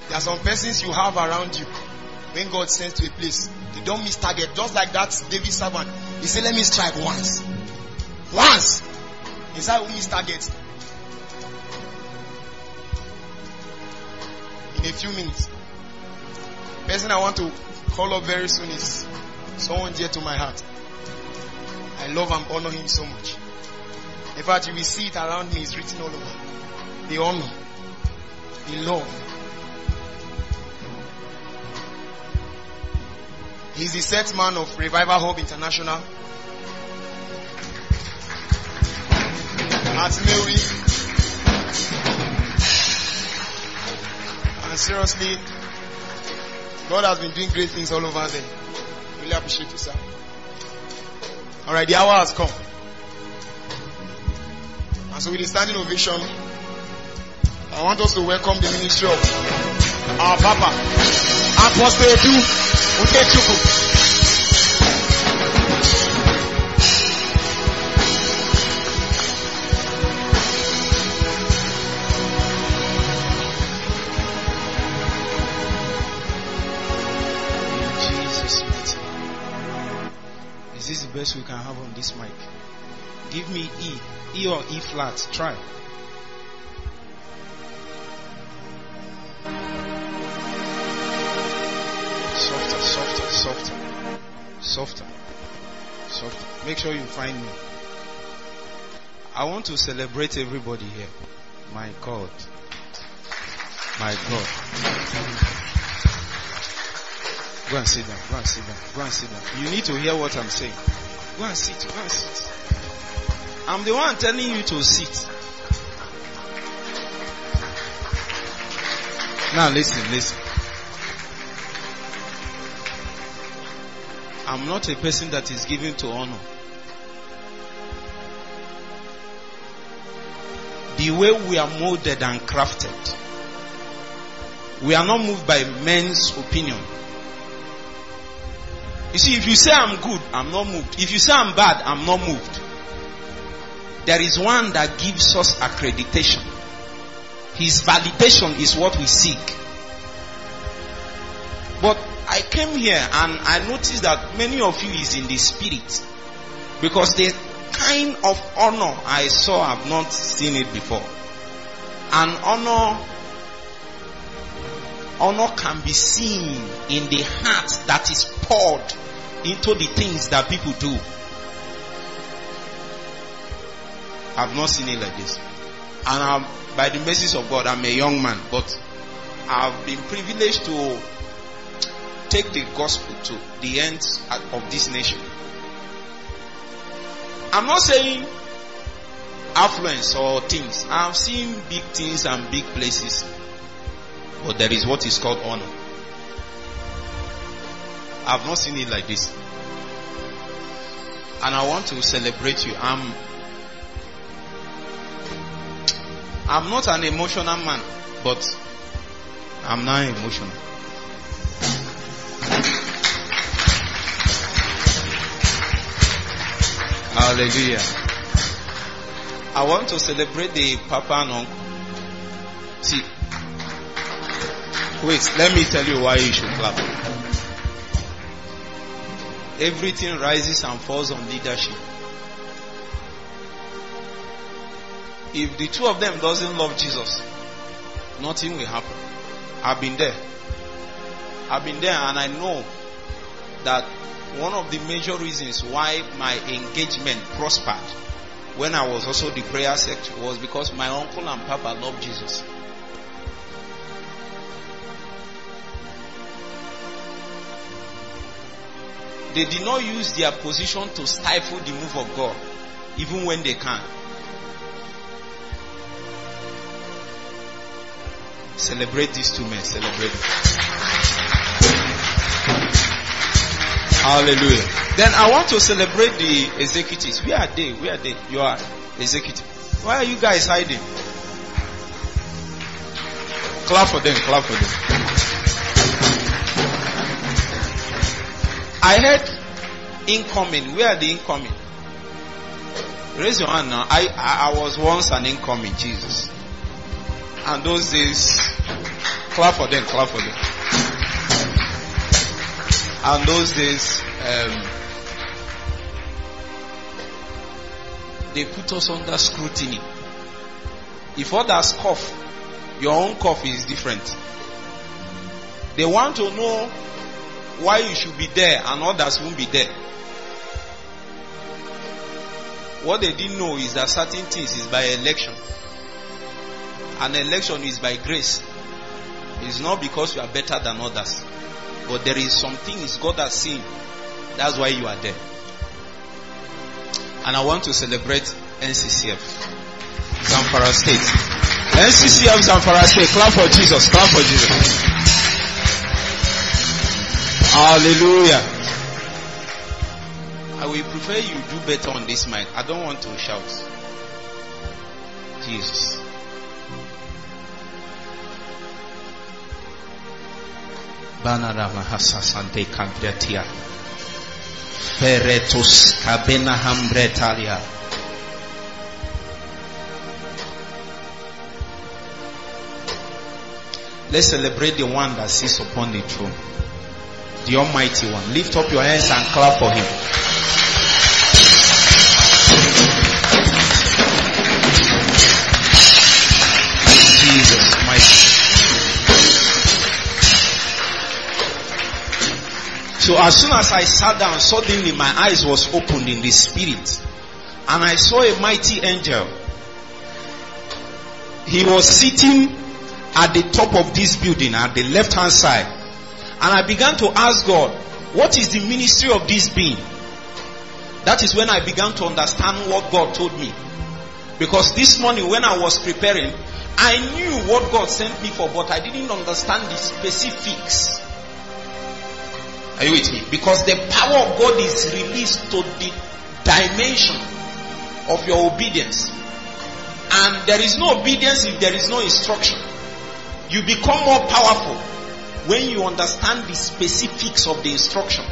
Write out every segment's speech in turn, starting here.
There are some persons you have around you. When God sends to a place, they don't miss target. Just like that David's servant. He said, let me strike once. Once. He said, who missed target? In a few minutes. Person I want to call up very soon is someone dear to my heart. I love and honor him so much. In fact, you will see it around me. It's written all over. The honor. The love. He's the set man of Revival Hub International. At Mary. And seriously, God has been doing great things all over there. Really appreciate you, sir. Alright, the hour has come. And so with the standing ovation, I want us to welcome the ministry of our Papa, Apostle Edu Ukechukwu. This is the best we can have on this mic. Give me E or E flat. Try. Softer. Make sure you find me. I want to celebrate everybody here. My God. Go and sit down. You need to hear what I'm saying. Go and sit. I'm the one telling you to sit. Now listen. I'm not a person that is given to honor. The way we are molded and crafted, we are not moved by men's opinion. You see, if you say I'm good, I'm not moved. If you say I'm bad, I'm not moved. There is one that gives us accreditation. His validation is what we seek. But I came here and I noticed that many of you is in the spirit. Because the kind of honor I saw, I've not seen it before. And honor can be seen in the heart that is poured into the things that people do. I've not seen it like this. And by the mercies of God, I'm a young man, but I've been privileged to take the gospel to the ends of this nation. I'm not saying affluence or things. I've seen big things and big places. But there is what is called honor. I've not seen it like this. And I want to celebrate you. I'm not an emotional man, but I'm now emotional. Hallelujah. I want to celebrate the Papa and Uncle. See, wait, let me tell you why you should clap. Everything rises and falls on leadership. If the two of them doesn't love Jesus, nothing will happen. I've been there and I know that one of the major reasons why my engagement prospered when I was also the prayer secretary was because my uncle and Papa loved Jesus. They did not use their position to stifle the move of God, even when they can. Celebrate these two men. Celebrate them. Hallelujah. Then I want to celebrate the executives. Where are they? You are executive. Why are you guys hiding? Clap for them. I heard incoming. Where are the incoming? Raise your hand now. I was once an incoming, Jesus. And those days, Clap for them, clap for them. And those days, they put us under scrutiny. If others cough, your own cough is different. They want to know why you should be there and others won't be there. What they didn't know is that certain things is by election. An election is by grace. It's not because you are better than others. But there is some things God has seen. That's why you are there. And I want to celebrate NCCF Zamfara State. NCCF Zamfara State. Clap for Jesus. Clap for Jesus. Hallelujah. I will prefer you do better on this mic. I don't want to shout. Jesus. Banarama Hasasante Kampretia Feretus Kabena Hambretalia. Let's celebrate the one that sits upon the throne, the Almighty One. Lift up your hands and clap for Him. Jesus, mighty. So as soon as I sat down, suddenly my eyes was opened in the spirit. And I saw a mighty angel. He was sitting at the top of this building at the left hand side. And I began to ask God, what is the ministry of this being? That is when I began to understand what God told me. Because this morning when I was preparing, I knew what God sent me for, but I didn't understand the specifics. Are you with me? Because the power of God is released to the dimension of your obedience. And there is no obedience if there is no instruction. You become more powerful when you understand the specifics of the instruction.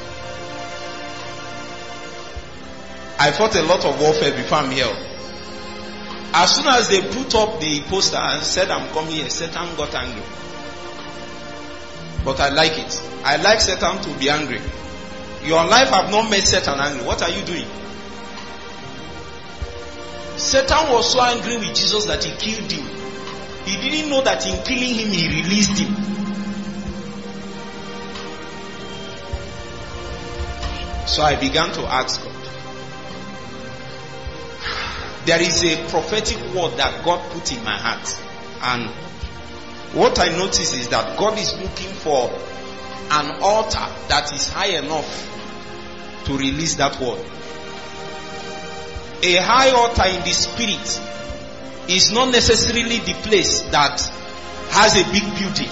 I fought a lot of warfare before I'm here. As soon as they put up the poster and said I'm coming here, Satan got angry. But I like it. I like Satan to be angry. Your life have not made Satan angry. What are you doing? Satan was so angry with Jesus that he killed him. He didn't know that in killing him, he released him. So I began to ask God. There is a prophetic word that God put in my heart. And what I notice is that God is looking for an altar that is high enough to release that word. A high altar in the spirit is not necessarily the place that has a big building.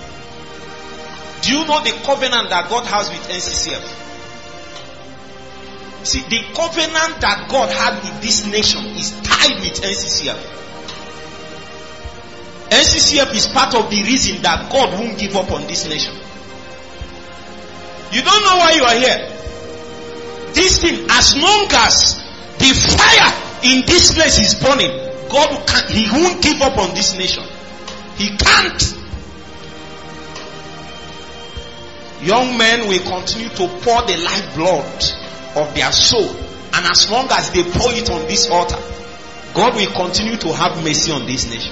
Do you know the covenant that God has with NCCF? See, the covenant that God had with this nation is tied with NCCF. NCCF is part of the reason that God won't give up on this nation. You don't know why you are here. This thing, as long as the fire in this place is burning, God can't, He won't give up on this nation. He can't. Young men will continue to pour the lifeblood of their soul, and as long as they pour it on this altar, God will continue to have mercy on this nation.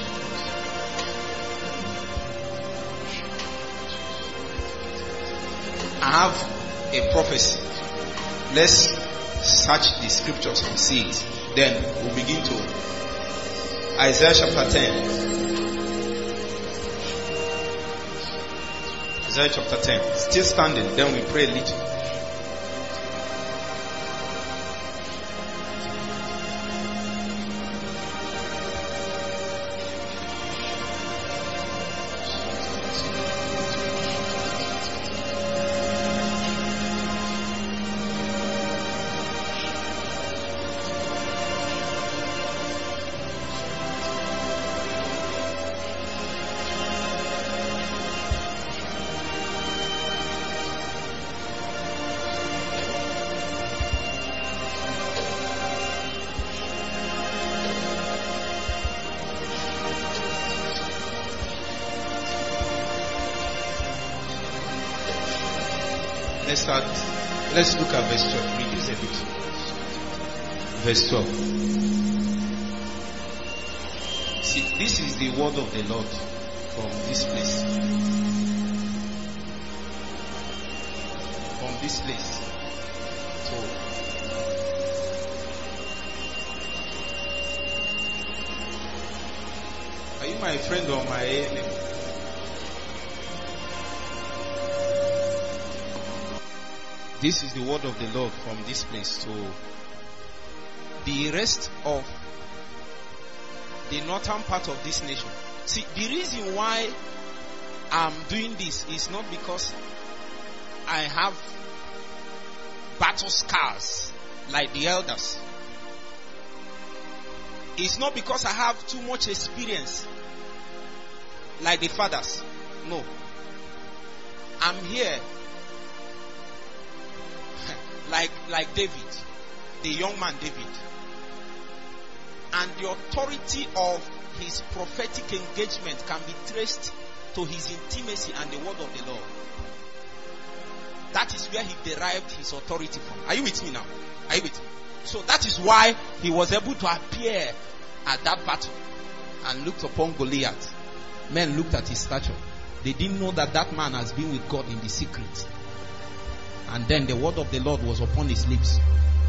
I have a prophecy. Let's search the scriptures and see it. Then we'll begin to Isaiah chapter 10. Isaiah chapter 10. Still standing. Then we pray a little. Let's start. Let's look at verse 12. Reduce a bit. Verse 12. See, this is the word of the Lord from this place. From this place. So, are you my friend or my enemy? This is the word of the Lord from this place. So, the rest of the northern part of this nation. See, the reason why I'm doing this is not because I have battle scars like the elders. It's not because I have too much experience like the fathers. No. I'm here like David, the young man David. And the authority of his prophetic engagement can be traced to his intimacy and the word of the Lord. That is where he derived his authority from. Are you with me now? Are you with me? So that is why he was able to appear at that battle and looked upon Goliath. Men looked at his stature. They didn't know that that man has been with God in the secret. And then the word of the Lord was upon his lips.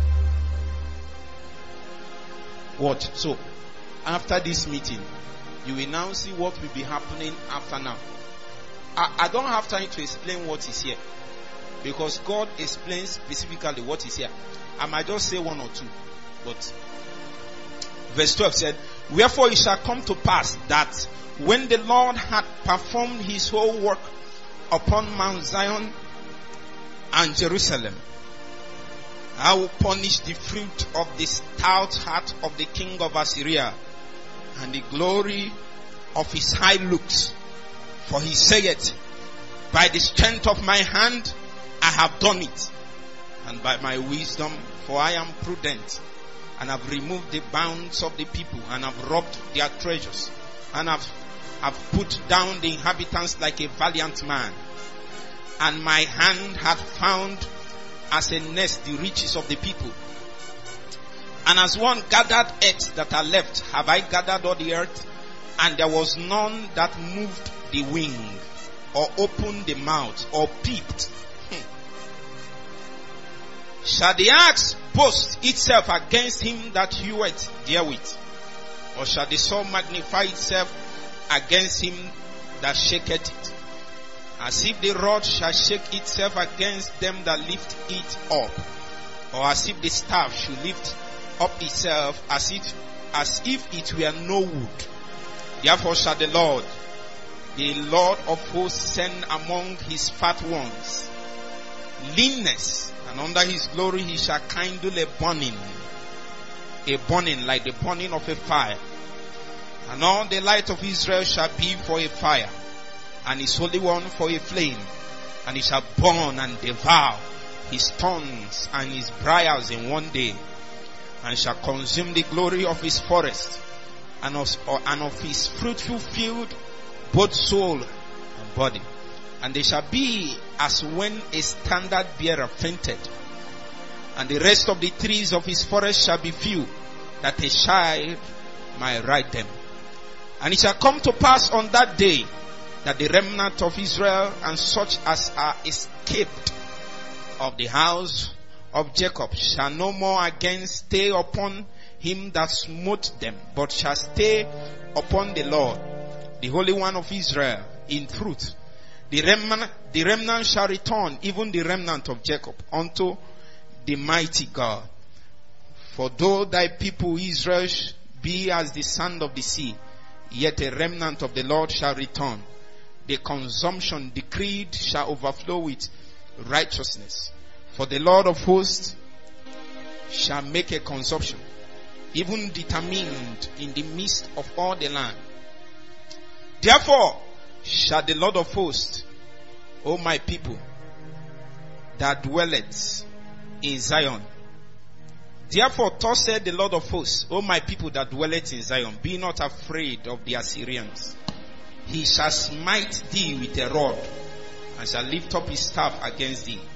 Watch. So, after this meeting, you will now see what will be happening after now. I don't have time to explain what is here, because God explains specifically what is here. I might just say one or two. But verse 12 said, "Wherefore it shall come to pass that when the Lord had performed his whole work upon Mount Zion and Jerusalem, I will punish the fruit of the stout heart of the king of Assyria and the glory of his high looks. For he saith, by the strength of my hand I have done it, and by my wisdom, for I am prudent, and have removed the bounds of the people, and have robbed their treasures, and have put down the inhabitants like a valiant man. And my hand hath found as a nest the riches of the people. And as one gathered earth that are left, have I gathered all the earth, and there was none that moved the wing, or opened the mouth, or peeped. Shall the axe boast itself against him that heweth therewith? Or shall the sword magnify itself against him that shaketh it? As if the rod shall shake itself against them that lift it up, or as if the staff should lift up itself as if it were no wood. Therefore shall the Lord of hosts, send among his fat ones leanness, and under his glory he shall kindle a burning like the burning of a fire. And all the light of Israel shall be for a fire, and his Holy One for a flame, and he shall burn and devour his thorns and his briars in one day, and shall consume the glory of his forest, and of his fruitful field, both soul and body. And they shall be as when a standard bearer fainted, and the rest of the trees of his forest shall be few, that a child might ride them. And it shall come to pass on that day, that the remnant of Israel and such as are escaped of the house of Jacob shall no more again stay upon him that smote them, but shall stay upon the Lord, the Holy One of Israel, in truth. The remnant shall return, even the remnant of Jacob, unto the mighty God. For though thy people Israel be as the sand of the sea, yet a remnant of the Lord shall return. The consumption decreed shall overflow with righteousness. For the Lord of hosts shall make a consumption, even determined in the midst of all the land. Therefore shall the Lord of hosts, O my people, that dwelleth in Zion. Therefore thus said the Lord of hosts, O my people that dwelleth in Zion, be not afraid of the Assyrians. He shall smite thee with a rod, and shall lift up his staff against thee,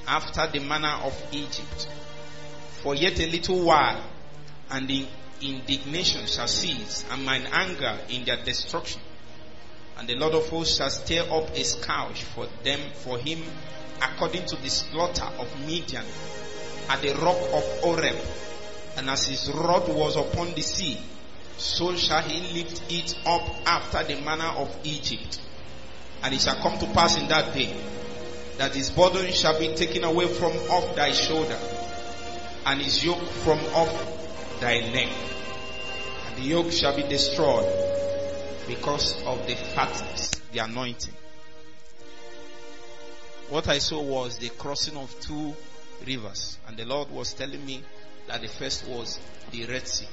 after the manner of Egypt. For yet a little while, and the indignation shall cease, and mine anger in their destruction. And the Lord of hosts shall stir up a scourge for him, according to the slaughter of Midian at the rock of Oreb. And as his rod was upon the sea, so shall he lift it up after the manner of Egypt. And it shall come to pass in that day, that his burden shall be taken away from off thy shoulder, and his yoke from off thy neck. And the yoke shall be destroyed because of the fatness, the anointing. What I saw was the crossing of two rivers. And the Lord was telling me that the first was the Red Sea.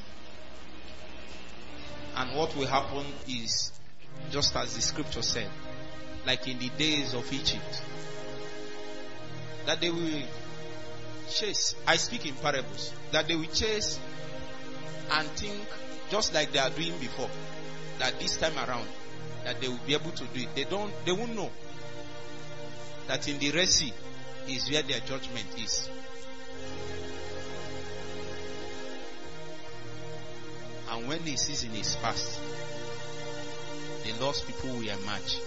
And what will happen is, just as the scripture said, like in the days of Egypt, that they will chase. I speak in parables. That they will chase and think just like they are doing before, that this time around that they will be able to do it. They won't know that in the Red Sea is where their judgment is. And when the season is past, the lost people will emerge.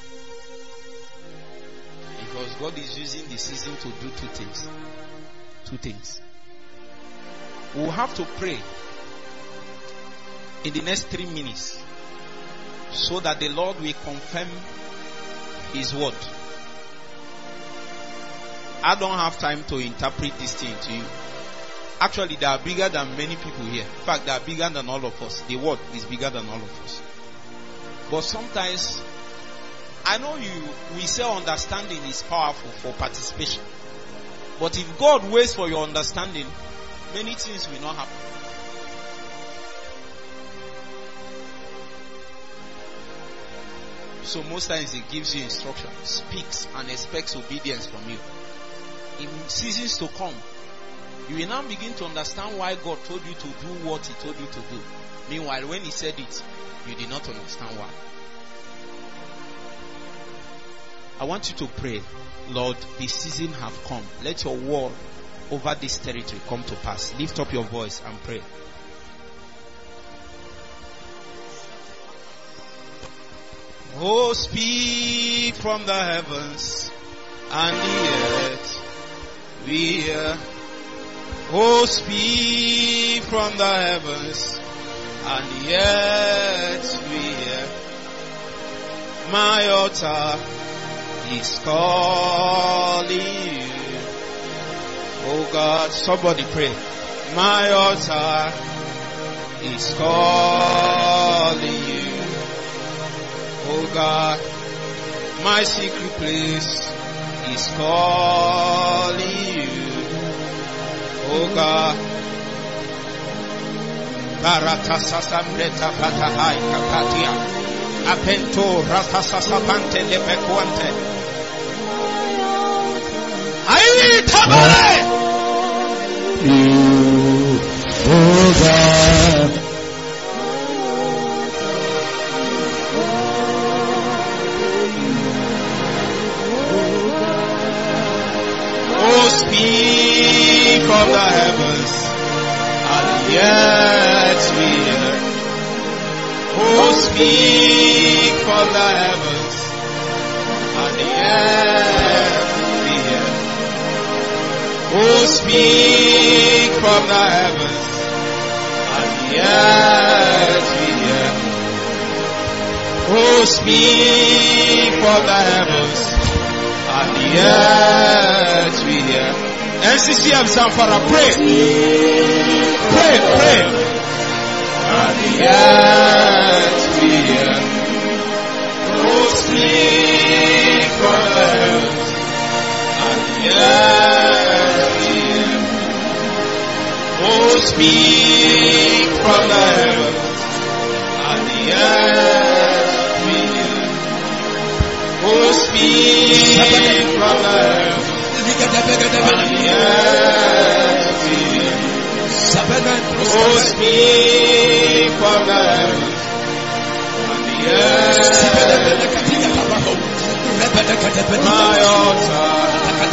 Because God is using the season to do two things. Two things. We will have to pray in the next 3 minutes, so that the Lord will confirm His word. I don't have time to interpret this thing to you. Actually, they are bigger than many people here. In fact, they are bigger than all of us. The word is bigger than all of us. But sometimes, I know we say understanding is powerful for participation. But if God waits for your understanding, many things will not happen. So most times He gives you instruction, speaks and expects obedience from you. In seasons to come, you will now begin to understand why God told you to do what He told you to do. Meanwhile, when He said it, you did not understand why. I want you to pray, Lord, the season have come. Let your word over this territory come to pass. Lift up your voice and pray. Oh, speak from the heavens and the earth. We hear. Oh, speak from the heavens and the earth. We hear. My altar is calling you. Oh God, somebody pray. My altar is calling you. Oh God, my secret place is calling you. Oh God, Baratasasambeta patahai kapatia, apento ratasasapante lepequante. Ai tabale. Oh God. Speak from the heavens and the earth we hear. Oh, speak from the heavens and the earth we hear. Oh, speak from the heavens and the earth we hear. Oh, speak from the heavens and the earth we hear. NCCM Zamfara, pray. Pray, pray. And the earth we hear. Oh, speak from the heavens and the earth we hear. Oh, speak from the heavens and the earth we hear. Oh, speak from the heavens. Oh, speak from the heavens and the earth. My altar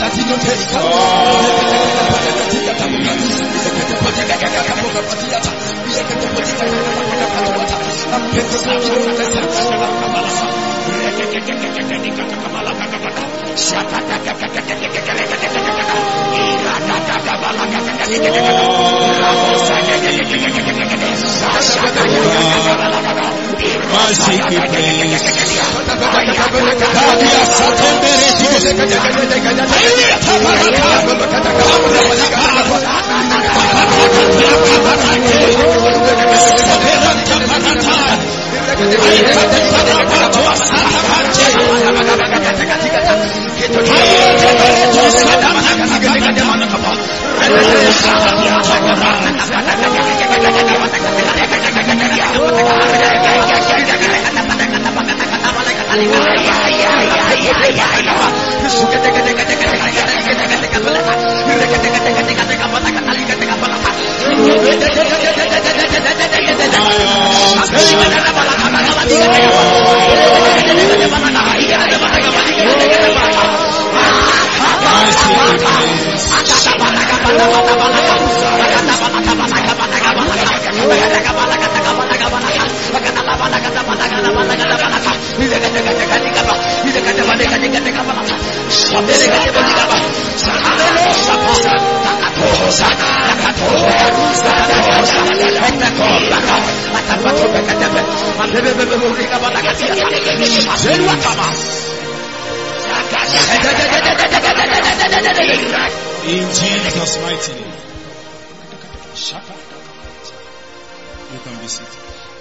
In Jesus' mighty name. You can be seated.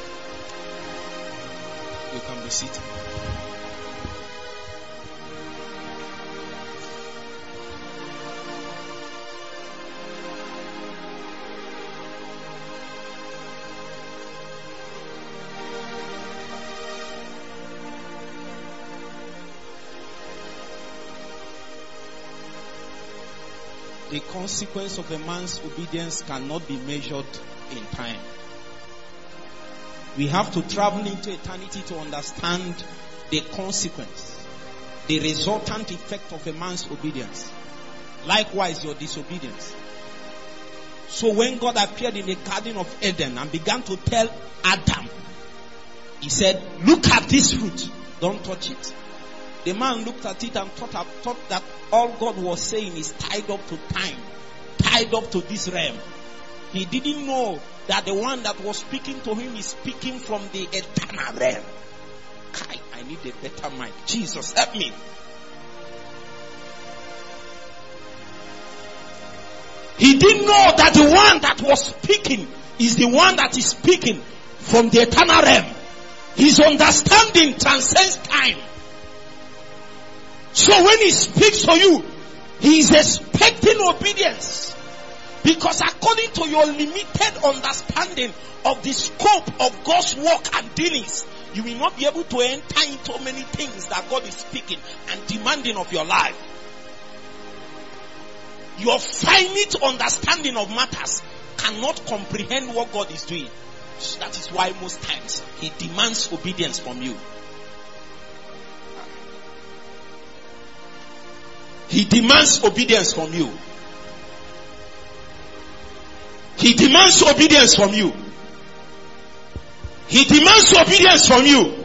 You can be seated. The consequence of a man's obedience cannot be measured in time. We have to travel into eternity to understand the consequence, the resultant effect of a man's obedience. Likewise, your disobedience. So when God appeared in the Garden of Eden and began to tell Adam, he said, look at this fruit, don't touch it. The man looked at it and thought that all God was saying is tied up to time, tied up to this realm. He didn't know that the one that was speaking to him is speaking from the eternal realm. I need a better mic. Jesus, help me. He didn't know that the one that was speaking is the one that is speaking from the eternal realm. His understanding transcends time. So when he speaks to you, he is expecting obedience. Because according to your limited understanding of the scope of God's work and dealings, you will not be able to enter into many things that God is speaking and demanding of your life. Your finite understanding of matters cannot comprehend what God is doing. So that is why most times he demands obedience from you. He demands obedience from you. He demands obedience from you. He demands obedience from you.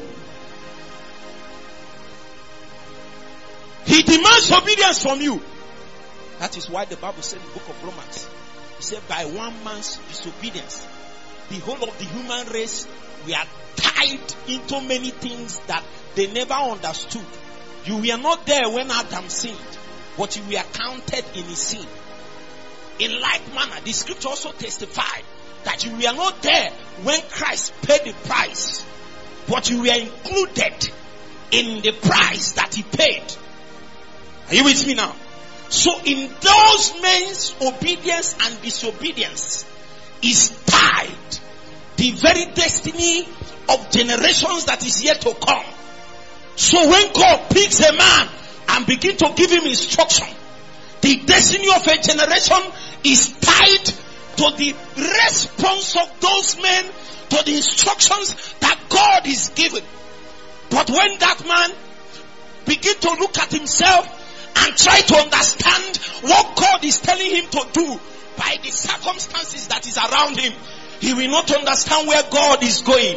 He demands obedience from you. That is why the Bible said in the book of Romans, it said, by one man's disobedience, the whole of the human race, we are tied into many things that they never understood. You were not there when Adam sinned, but you were counted in his sin. In like manner, the scripture also testified that you were not there when Christ paid the price, but you were included in the price that he paid. Are you with me now? So in those men's obedience and disobedience is tied the very destiny of generations that is yet to come. So when God picks a man and begins to give him instruction, the destiny of a generation is tied to the response of those men to the instructions that God is giving. But when that man begins to look at himself and try to understand what God is telling him to do by the circumstances that is around him, he will not understand where God is going.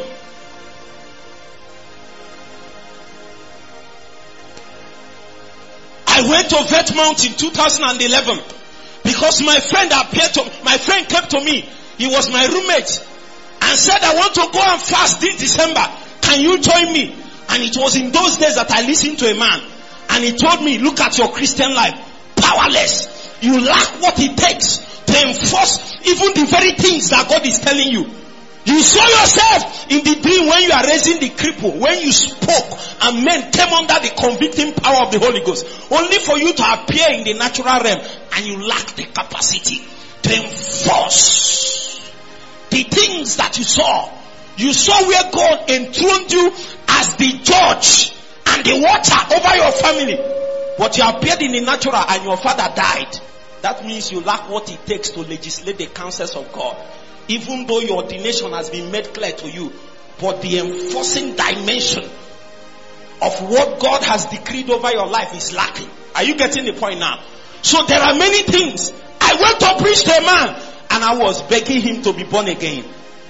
I went to Vetmount in 2011 because my friend came to me. He was my roommate and said, I want to go and fast this December. Can you join me? And it was in those days that I listened to a man and he told me, look at your Christian life. Powerless. You lack what it takes to enforce even the very things that God is telling you. You saw yourself in the dream when you are raising the cripple, when you spoke and men came under the convicting power of the Holy Ghost, only for you to appear in the natural realm, and you lack the capacity to enforce the things that you saw. You saw where God enthroned you as the judge and the watcher over your family, but you appeared in the natural and your father died. That means you lack what it takes to legislate the counsels of God. Even though your ordination has been made clear to you, but the enforcing dimension of what God has decreed over your life is lacking. Are you getting the point now? So there are many things. I went to preach to a man and I was begging him to be born again.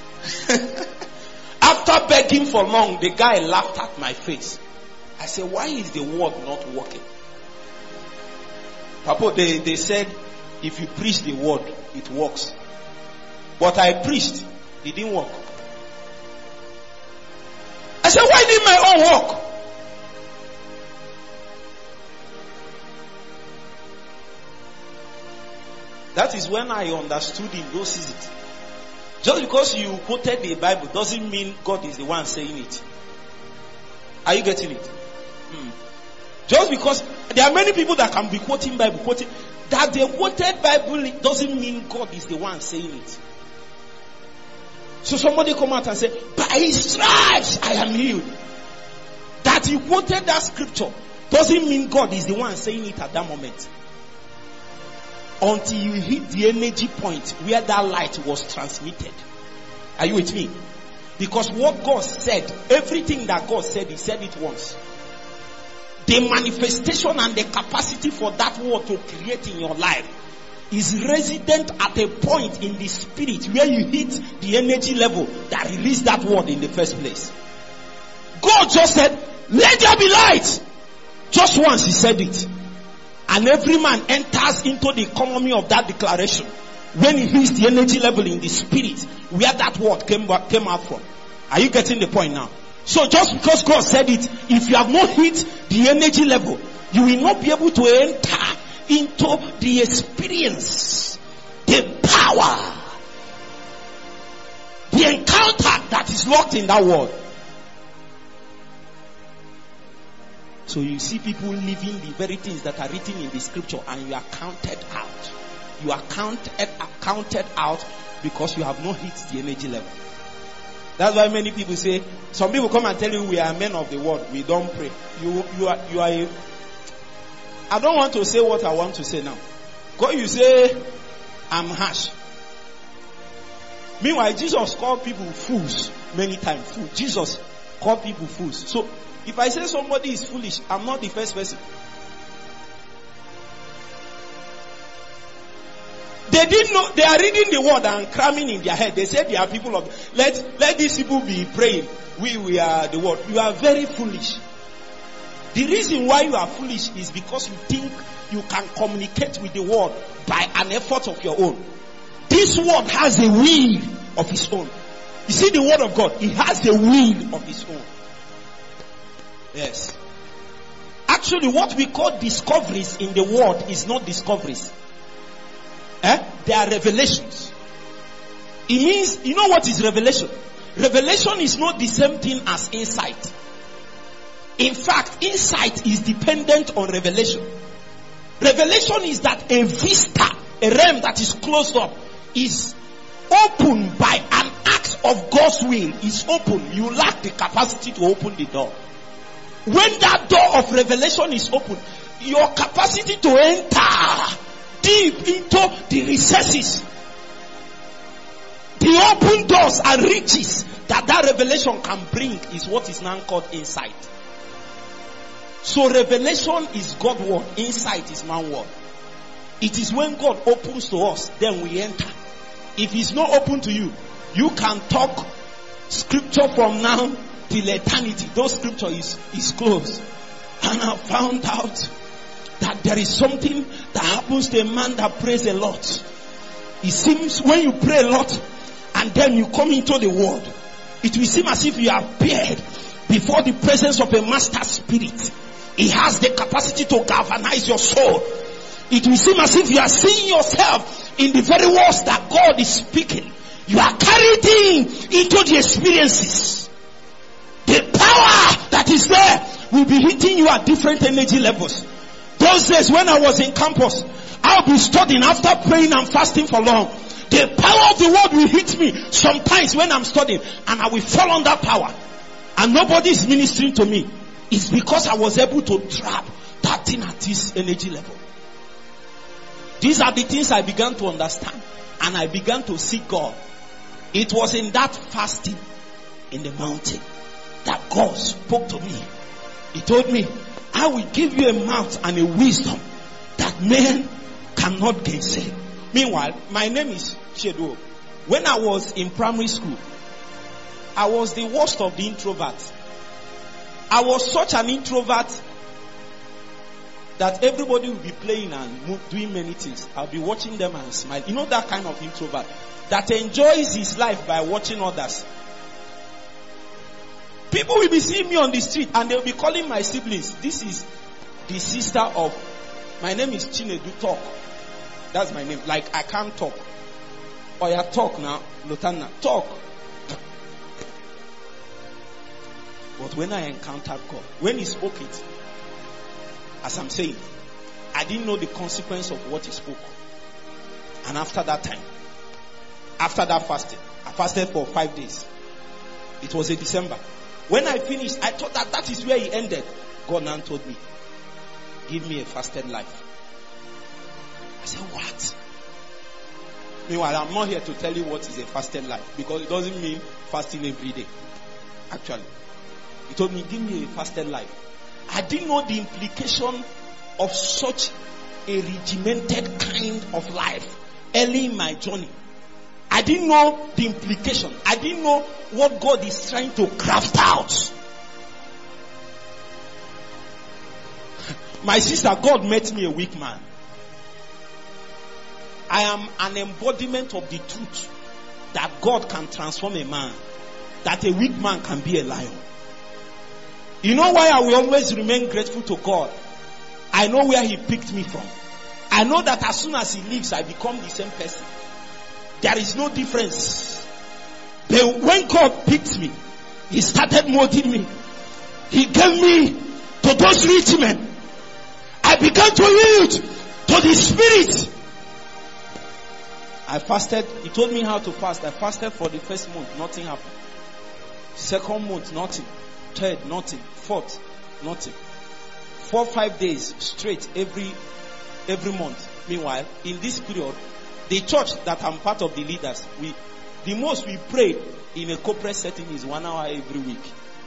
After begging for long, the guy laughed at my face. I said, why is the word not working? Papa, they said, if you preach the word, it works. But I preached, it didn't work. I said, why didn't my own work? That is when I understood in those seasons. Just because you quoted the Bible doesn't mean God is the one saying it. Are you getting it? Just because there are many people that can be quoting Bible, that they quoted Bible doesn't mean God is the one saying it. So somebody come out and say, by his stripes I am healed. That he quoted that scripture doesn't mean God is the one saying it at that moment. Until you hit the energy point where that light was transmitted. Are you with me? Because what God said, everything that God said, he said it once. The manifestation and the capacity for that word to create in your life is resident at a point in the spirit where you hit the energy level that released that word in the first place. God just said, let there be light. Just once he said it. And every man enters into the economy of that declaration when he hits the energy level in the spirit where that word came out from. Are you getting the point now? So just because God said it, if you have not hit the energy level, you will not be able to enter into the experience, the power, the encounter that is locked in that word. So you see people living the very things that are written in the scripture and you are counted out. You are counted out because you have not hit the energy level. That's why many people say, some people come and tell you we are men of the word, we don't pray. You are I don't want to say what I want to say now. God, you say, I'm harsh. Meanwhile, Jesus called people fools many times. Jesus called people fools. So, if I say somebody is foolish, I'm not the first person. They didn't know, they are reading the word and cramming in their head. They said they are people of, let these people be praying. We are the word. You are very foolish. The reason why you are foolish is because you think you can communicate with the word by an effort of your own. This word has a will of its own. You see the word of God, it has a will of its own. Yes. Actually, what we call discoveries in the word is not discoveries. They are revelations. It means, you know what is revelation? Revelation is not the same thing as insight. In fact, insight is dependent on revelation. Revelation is that a vista, a realm that is closed up, is opened by an act of God's will. Is open. You lack the capacity to open the door. When that door of revelation is open, your capacity to enter deep into the recesses, the open doors and riches that revelation can bring is what is now called insight. So revelation is God's word. Insight is man's word. It is when God opens to us, then we enter. If it's not open to you, you can talk scripture from now till eternity. Those scripture is closed. And I found out that there is something that happens to a man that prays a lot. It seems when you pray a lot and then you come into the word, it will seem as if you appeared before the presence of a master spirit. He has the capacity to galvanize your soul. It will seem as if you are seeing yourself in the very words that God is speaking. You are carried into the experiences. The power that is there will be hitting you at different energy levels. Those days when I was in campus, I'll be studying after praying and fasting for long. The power of the word will hit me sometimes when I'm studying, and I will fall under power. And nobody is ministering to me. It's because I was able to trap that thing at this energy level. These are the things I began to understand, and I began to seek God. It was in that fasting in the mountain that God spoke to me. He told me, I will give you a mouth and a wisdom that men cannot gainsay. Meanwhile, my name is Shedu. When I was in primary school, I was the worst of the introverts. I was such an introvert that everybody will be playing and doing many things. I'll be watching them and smile. You know that kind of introvert that enjoys his life by watching others. People will be seeing me on the street and they'll be calling my siblings. This is the sister of, my name is Chinedu Talk. That's my name. Like I can't talk. Or you talk now, Lutana, talk. But when I encountered God, when He spoke it, as I'm saying, I didn't know the consequence of what He spoke. And after that time, after that fasting, I fasted for 5 days. It was in December. When I finished, I thought that is where He ended. God now told me, give me a fasted life. I said, what? Meanwhile, I'm not here to tell you what is a fasted life, because it doesn't mean fasting every day. Actually, He told me, give me a fasted life. I didn't know the implication of such a regimented kind of life early in my journey. I didn't know the implication. I didn't know what God is trying to craft out. My sister, God met me a weak man. I am an embodiment of the truth that God can transform a man, that a weak man can be a lion. You know why I will always remain grateful to God? I know where He picked me from. I know that as soon as He leaves, I become the same person. There is no difference. But when God picked me, He started molding me. He gave me to those rich men. I began to yield to the Spirit. I fasted. He told me how to fast. I fasted for the first month. Nothing happened. Second month, nothing. Third, nothing. Fourth, nothing. 4-5 days straight every month. Meanwhile, in this period, the church that I'm part of, the leaders, the most we pray in a corporate setting is 1 hour every week.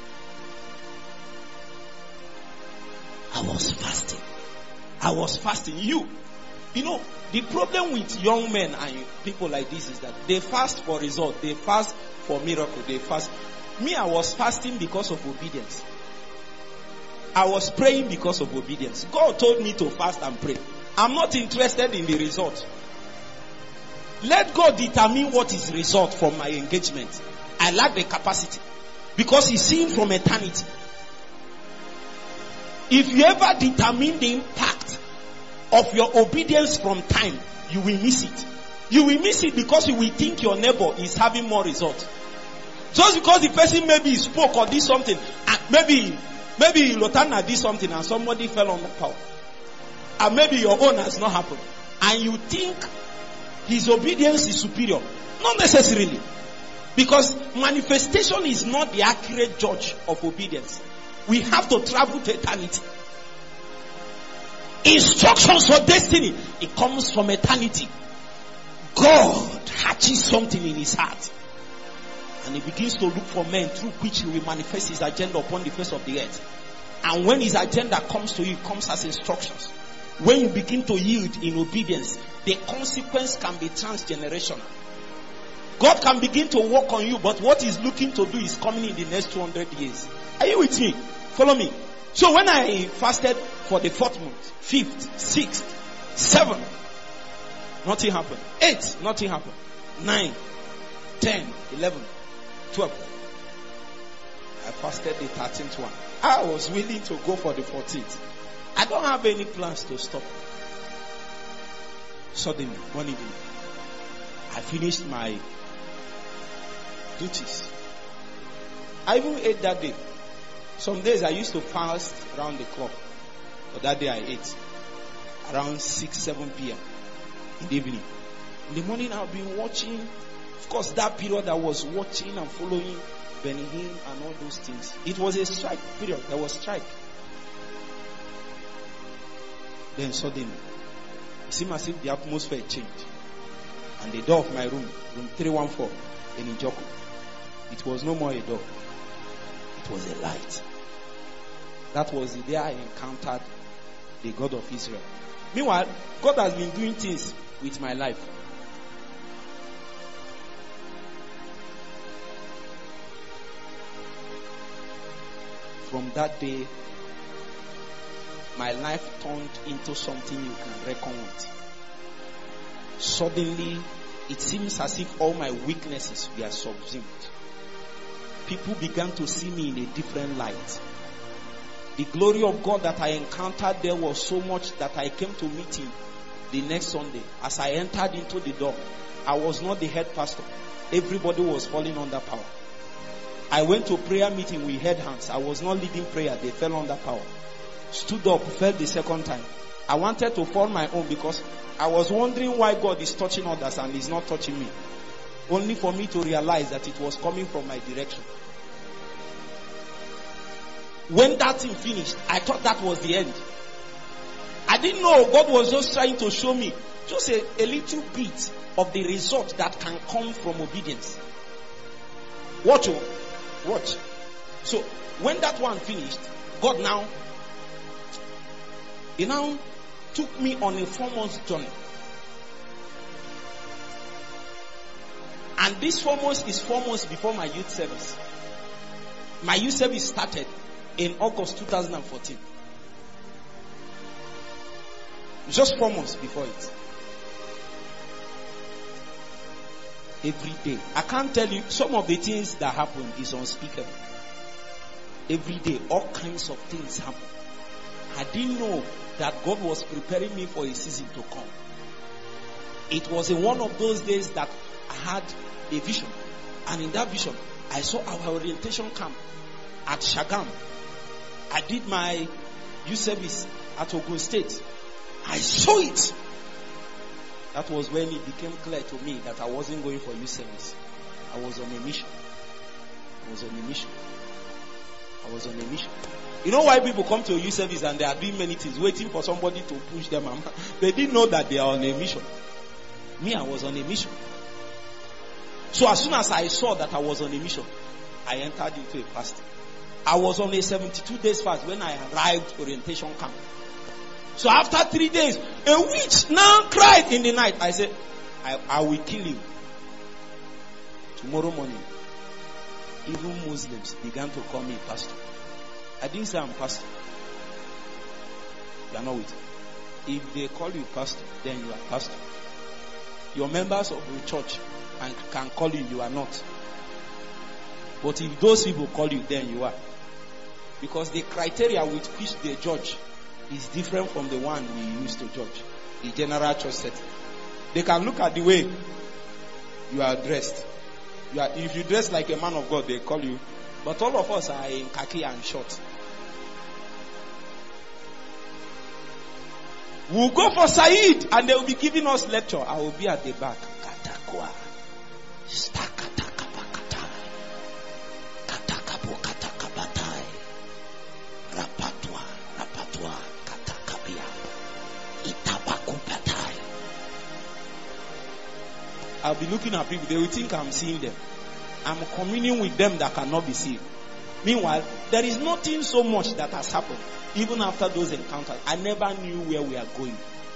I was fasting. You know, the problem with young men and people like this is that they fast for result. They fast for miracle. They fast. Me, I was fasting because of obedience. I was praying because of obedience. God told me to fast and pray. I'm not interested in the result. Let God determine what is result from my engagement. I lack the capacity, because He's seeing from eternity. If you ever determine the impact of your obedience from time, you will miss it. You will miss it because you will think your neighbor is having more result. Just because the person maybe spoke or did something, and maybe Lotana did something and somebody fell on the power, and maybe your own has not happened, and you think his obedience is superior. Not necessarily. Because manifestation is not the accurate judge of obedience. We have to travel to eternity. Instructions for destiny, it comes from eternity. God hatches something in His heart, and He begins to look for men through which He will manifest His agenda upon the face of the earth. And when his agenda comes to you, it comes as instructions. When you begin to yield in obedience, the consequence can be transgenerational. God can begin to work on you, but what he's looking to do is coming in the next 200 years. Are you with me? Follow me. So when I fasted for the 4th month, 5th, 6th, 7th, nothing happened. 8, nothing happened. 9, 10, 11, 12. I fasted the 13th one. I was willing to go for the 14th. I don't have any plans to stop. Suddenly, one evening, I finished my duties. I even ate that day. Some days I used to fast around the clock. But that day I ate around 6, 7 p.m. in the evening. In the morning I've been watching. Of course, that period I was watching and following Benny Hinn and all those things. It was a strike period. There was strike. Then suddenly, it seemed as if the atmosphere changed. And the door of my room 314 in Njoku, it was no more a door. It was a light. That was the day I encountered the God of Israel. Meanwhile, God has been doing things with my life. From that day, my life turned into something you can reckon with. Suddenly, it seems as if all my weaknesses were subsumed. People began to see me in a different light. The glory of God that I encountered there was so much that I came to meet him the next Sunday. As I entered into the door, I was not the head pastor. Everybody was falling under power. I went to prayer meeting, we had hands. I was not leading prayer, they fell under power. Stood up, fell the second time. I wanted to fall my own because I was wondering why God is touching others and is not touching me. Only for me to realize that it was coming from my direction. When that thing finished, I thought that was the end. I didn't know God was just trying to show me just a little bit of the result that can come from obedience. Watch. So, when that one finished, God He now took me on a 4-month journey. And this 4 months is 4 months before my youth service. My youth service started in August 2014. Just 4 months before it. Every day. I can't tell you, some of the things that happen is unspeakable. Every day, all kinds of things happen. I didn't know that God was preparing me for a season to come. It was in one of those days that I had a vision. And in that vision, I saw our orientation camp at Shagam. I did my youth service at Ogun State. I saw it. That was when it became clear to me that I wasn't going for youth service. I was on a mission. You know why people come to a youth service and they are doing many things, waiting for somebody to push them? They didn't know that they are on a mission. Me, I was on a mission. So as soon as I saw that I was on a mission, I entered into a fasting. I was on a 72 days fast when I arrived orientation camp. So after 3 days, a witch now cried in the night. I said, I will kill you. Tomorrow morning, even Muslims began to call me pastor. I didn't say I'm pastor. You are not with me. If they call you pastor, then you are pastor. Your members of the church can call you, you are not. But if those people call you, then you are. Because the criteria with which they judge is different from the one we used to judge. The general church setting. They can look at the way you are dressed. If you dress like a man of God, they call you. But all of us are in khaki and short. We'll go for Said and they will be giving us lecture. I will be at the back. Katakwa. Stakatakapakai. Katakapo katakabatai. Rapatwa. Katakapia. Itabakupatai. I'll be looking at people. They will think I'm seeing them. I'm communing with them that cannot be seen. Meanwhile, there is nothing so much that has happened. Even after those encounters, I never knew where we are going.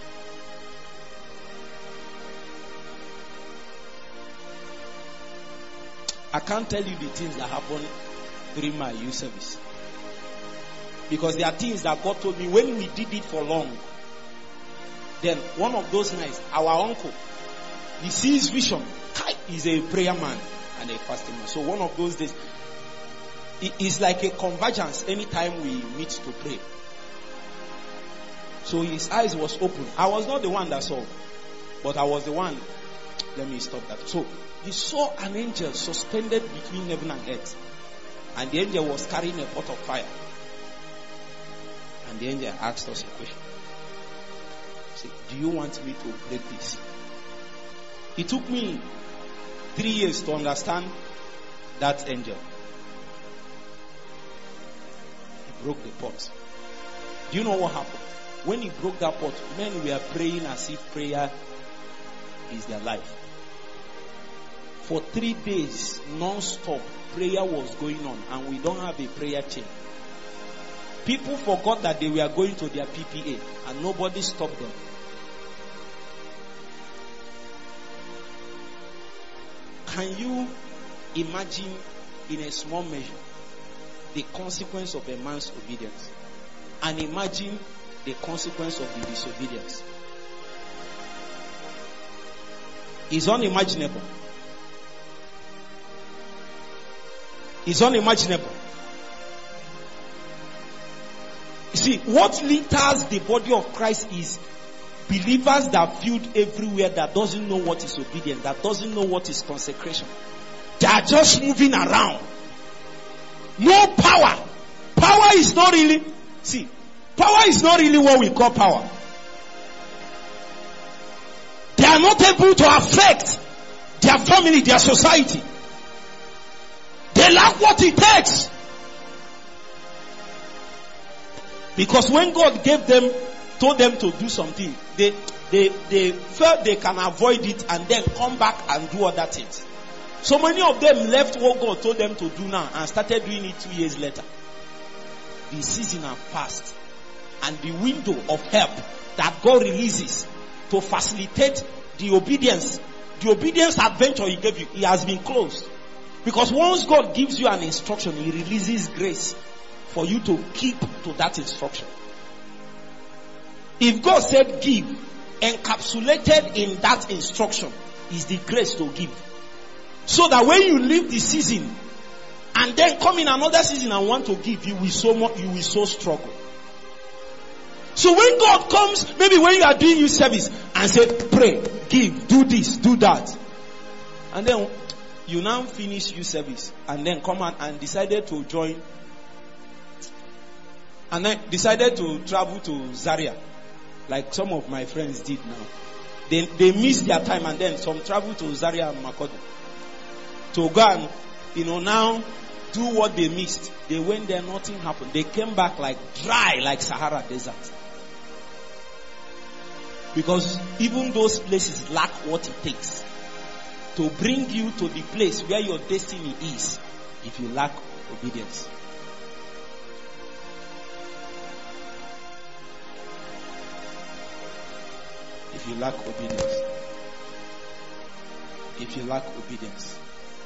I can't tell you the things that happened during my youth service. Because there are things that God told me when we did it for long. Then one of those nights, our uncle, he sees vision. He's a prayer man and a fasting man. So one of those days, it is like a convergence anytime we meet to pray. So his eyes was open. I was not the one that saw, but I was the one. Let me stop that. So he saw an angel suspended between heaven and earth. And the angel was carrying a pot of fire. And the angel asked us a question. He said, do you want me to break this? It took me 3 years to understand that angel. He broke the pot. Do you know what happened? When he broke that pot, men were praying as if prayer is their life. For 3 days, non-stop, prayer was going on, and we don't have a prayer chain. People forgot that they were going to their PPA, and nobody stopped them. Can you imagine in a small measure the consequence of a man's obedience? And imagine the consequence of the disobedience. It's unimaginable. It's unimaginable. You see, what litters the body of Christ is believers that filled everywhere that doesn't know what is obedience, that doesn't know what is consecration. They are just moving around. No power. Power is not really, power is not really what we call power. They are not able to affect their family, their society. They lack what it takes. Because when God told them to do something, they felt they can avoid it and then come back and do other things. So many of them left what God told them to do now and started doing it 2 years later. The season has passed, and the window of help that God releases to facilitate the obedience adventure He gave you, it has been closed. Because once God gives you an instruction, He releases grace for you to keep to that instruction. If God said give, encapsulated in that instruction is the grace to give. So that when you leave the season and then come in another season and want to give, you will so struggle. So when God comes, maybe when you are doing your service and say, pray, give, do this, do that. And then you now finish your service and then come out and decided to join. And then decided to travel to Zaria. Like some of my friends did now. They missed their time and then some travel to Zaria and Makoto. To go and, now do what they missed. They went there, nothing happened. They came back like dry, like Sahara Desert. Because even those places lack what it takes to bring you to the place where your destiny is if you lack obedience. If you lack obedience. If you lack obedience.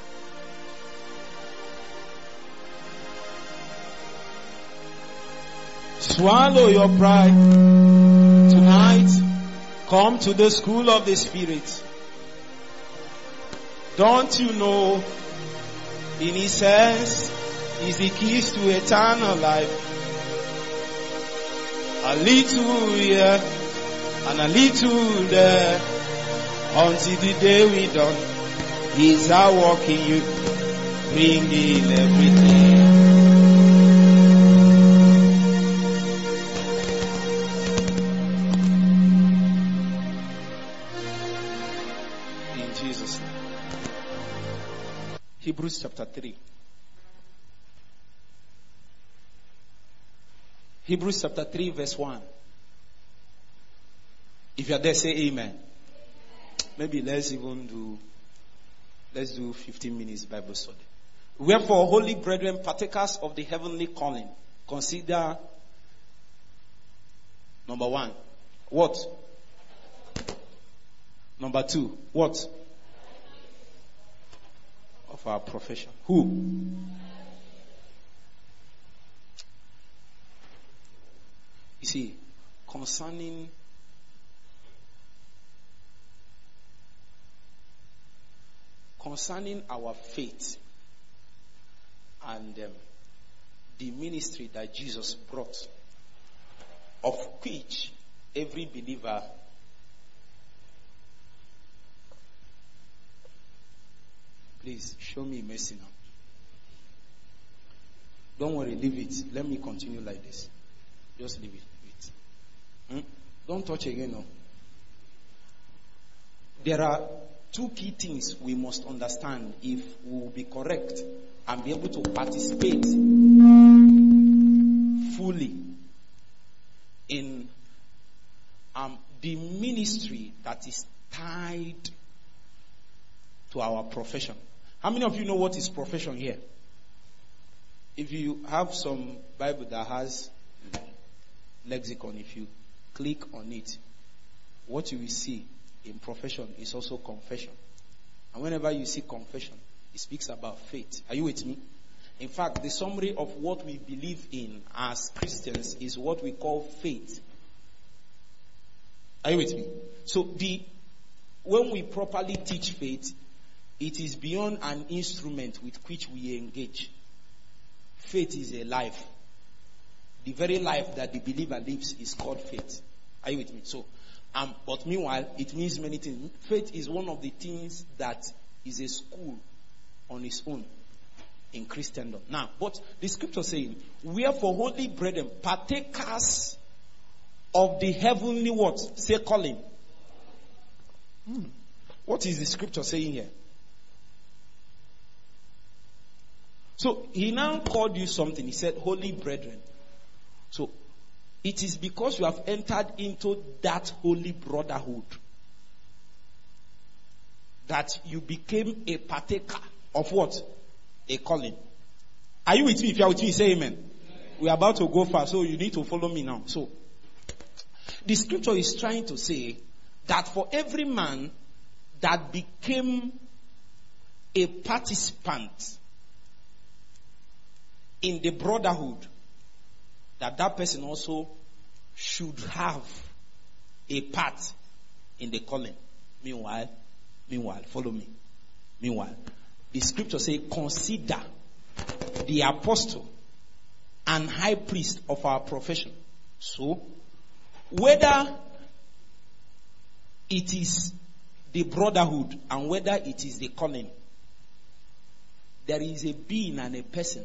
Swallow your pride. Tonight, come to the school of the Spirit. Don't you know, in His hands is the keys to eternal life. A little here and a little there, until the day we done. He's our walking you, bringing everything. Hebrews chapter 3. Hebrews chapter 3 verse 1. If you are there, say amen. Maybe let's do 15 minutes Bible study. Wherefore, holy brethren, partakers of the heavenly calling, consider number 1, what? Number 2, what? Of our profession. Who? You see, concerning our faith and the ministry that Jesus brought, of which every believer please show me mercy now. Don't worry, leave it. Let me continue like this. Just leave it. Don't touch again now. There are 2 key things we must understand if we will be correct and be able to participate fully in the ministry that is tied to our profession. How many of you know what is profession here? If you have some Bible that has lexicon, if you click on it, what you will see in profession is also confession. And whenever you see confession, it speaks about faith. Are you with me? In fact, the summary of what we believe in as Christians is what we call faith. Are you with me? So when we properly teach faith, it is beyond an instrument with which we engage. Faith is a life. The very life that the believer lives is called faith. Are you with me? So, but meanwhile, it means many things. Faith is one of the things that is a school on its own in Christendom. Now, but the scripture saying, wherefore, holy brethren, partakers of the heavenly what? Say calling. What is the scripture saying here? So, he now called you something. He said, holy brethren. So, it is because you have entered into that holy brotherhood that you became a partaker of what? A calling. Are you with me? If you are with me, say amen. We are about to go far, so you need to follow me now. So, the scripture is trying to say that for every man that became a participant in the brotherhood, that person also should have a part in the calling. Meanwhile, follow me. Meanwhile, the scripture says, consider the apostle and high priest of our profession. So, whether it is the brotherhood and whether it is the calling, there is a being and a person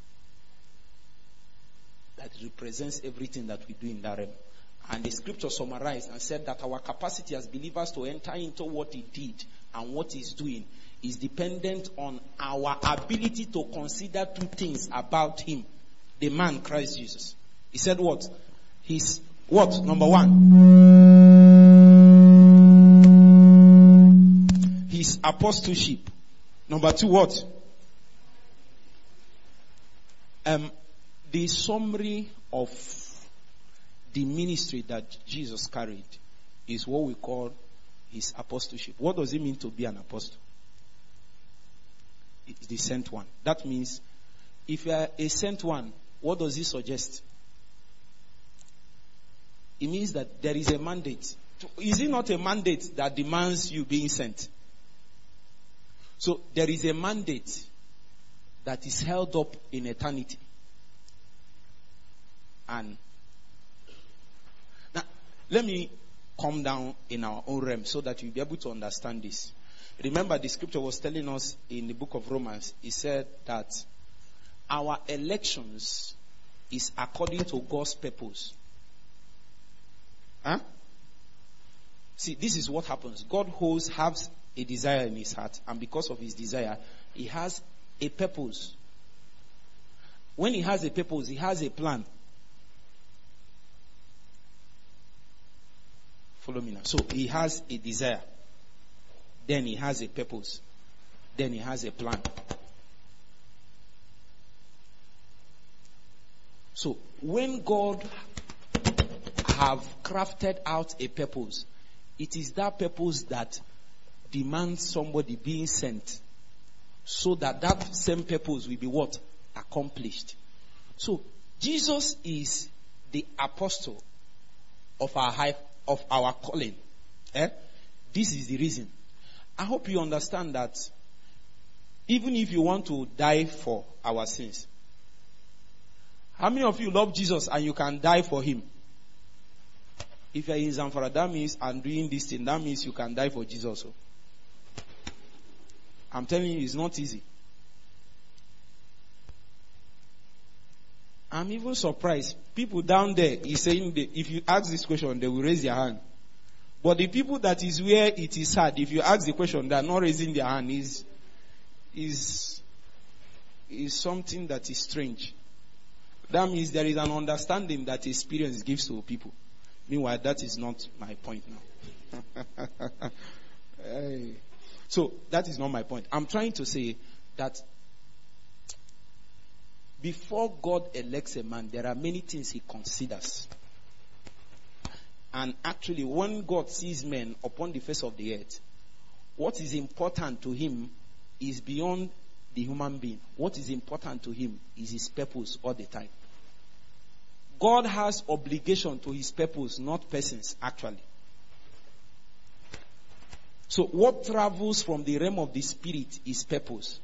that represents everything that we do in that realm. And the scripture summarized and said that our capacity as believers to enter into what he did and what he's doing is dependent on our ability to consider 2 things about him, the man Christ Jesus. He said what? His what? Number 1. His apostleship. Number 2, what? The summary of the ministry that Jesus carried is what we call his apostleship. What does it mean to be an apostle? It's the sent one. That means if you are a sent one, what does it suggest? It means that there is a mandate. Is it not a mandate that demands you being sent? So there is a mandate that is held up in eternity. And now, let me come down in our own realm so that you'll be able to understand this. Remember, the scripture was telling us in the book of Romans, it said that our elections is according to God's purpose. Huh? See, this is what happens. God has a desire in his heart, and because of his desire, he has a purpose. When he has a purpose, he has a plan. Follow me now. So he has a desire. Then he has a purpose. Then he has a plan. So when God have crafted out a purpose, it is that purpose that demands somebody being sent, so that that same purpose will be what? Accomplished. So Jesus is the apostle of our calling. This is the reason. I hope you understand that even if you want to die for our sins, how many of you love Jesus and you can die for him? If you're in Zamfara, that means I'm doing this thing, that means you can die for Jesus. I'm telling you, it's not easy. I'm even surprised. People down there is saying that if you ask this question, they will raise their hand. But the people that is where it is hard, if you ask the question, they are not raising their hand, is something that is strange. That means there is an understanding that experience gives to people. Meanwhile, that is not my point now. Hey. So, that is not my point. I'm trying to say that before God elects a man, there are many things he considers. And actually, when God sees men upon the face of the earth, what is important to him is beyond the human being. What is important to him is his purpose all the time. God has obligation to his purpose, not persons, actually. So what travels from the realm of the spirit is purpose.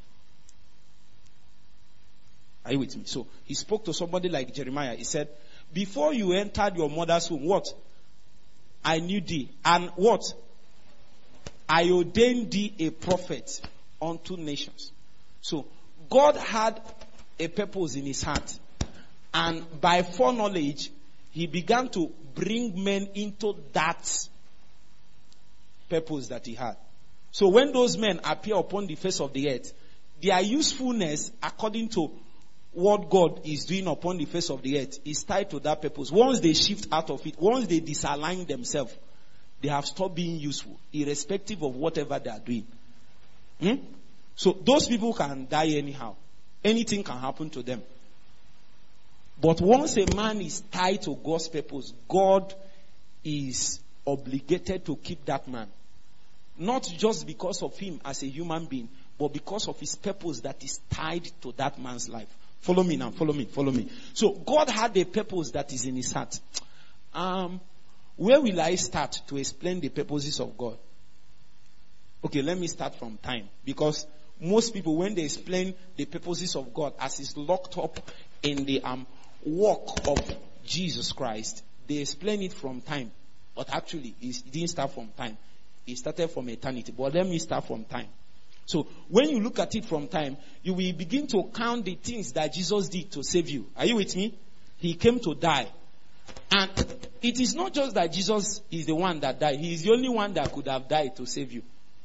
Are you with me? So he spoke to somebody like Jeremiah. He said, before you entered your mother's womb, what? I knew thee. And what? I ordained thee a prophet unto nations. So God had a purpose in his heart. And by foreknowledge, he began to bring men into that purpose that he had. So when those men appear upon the face of the earth, their usefulness, according to what God is doing upon the face of the earth, is tied to that purpose. Once they shift out of it, once they disalign themselves, they have stopped being useful, irrespective of whatever they are doing. So those people can die anyhow. Anything can happen to them. But once a man is tied to God's purpose, God is obligated to keep that man. Not just because of him as a human being, but because of his purpose that is tied to that man's life. Follow me now, follow me. So God had a purpose that is in his heart. Where will I start to explain the purposes of God? Okay, let me start from time. Because most people, when they explain the purposes of God as is locked up in the work of Jesus Christ, they explain it from time. But actually, it didn't start from time. It started from eternity. But let me start from time. So, when you look at it from time, you will begin to count the things that Jesus did to save you. Are you with me? He came to die. And it is not just that Jesus is the one that died. He is the only one that could have died to save you.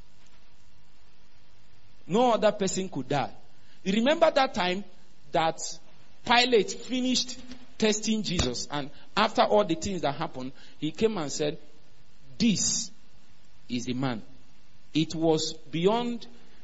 No other person could die. You remember that time that Pilate finished testing Jesus, and after all the things that happened, he came and said, this is the man. It was beyond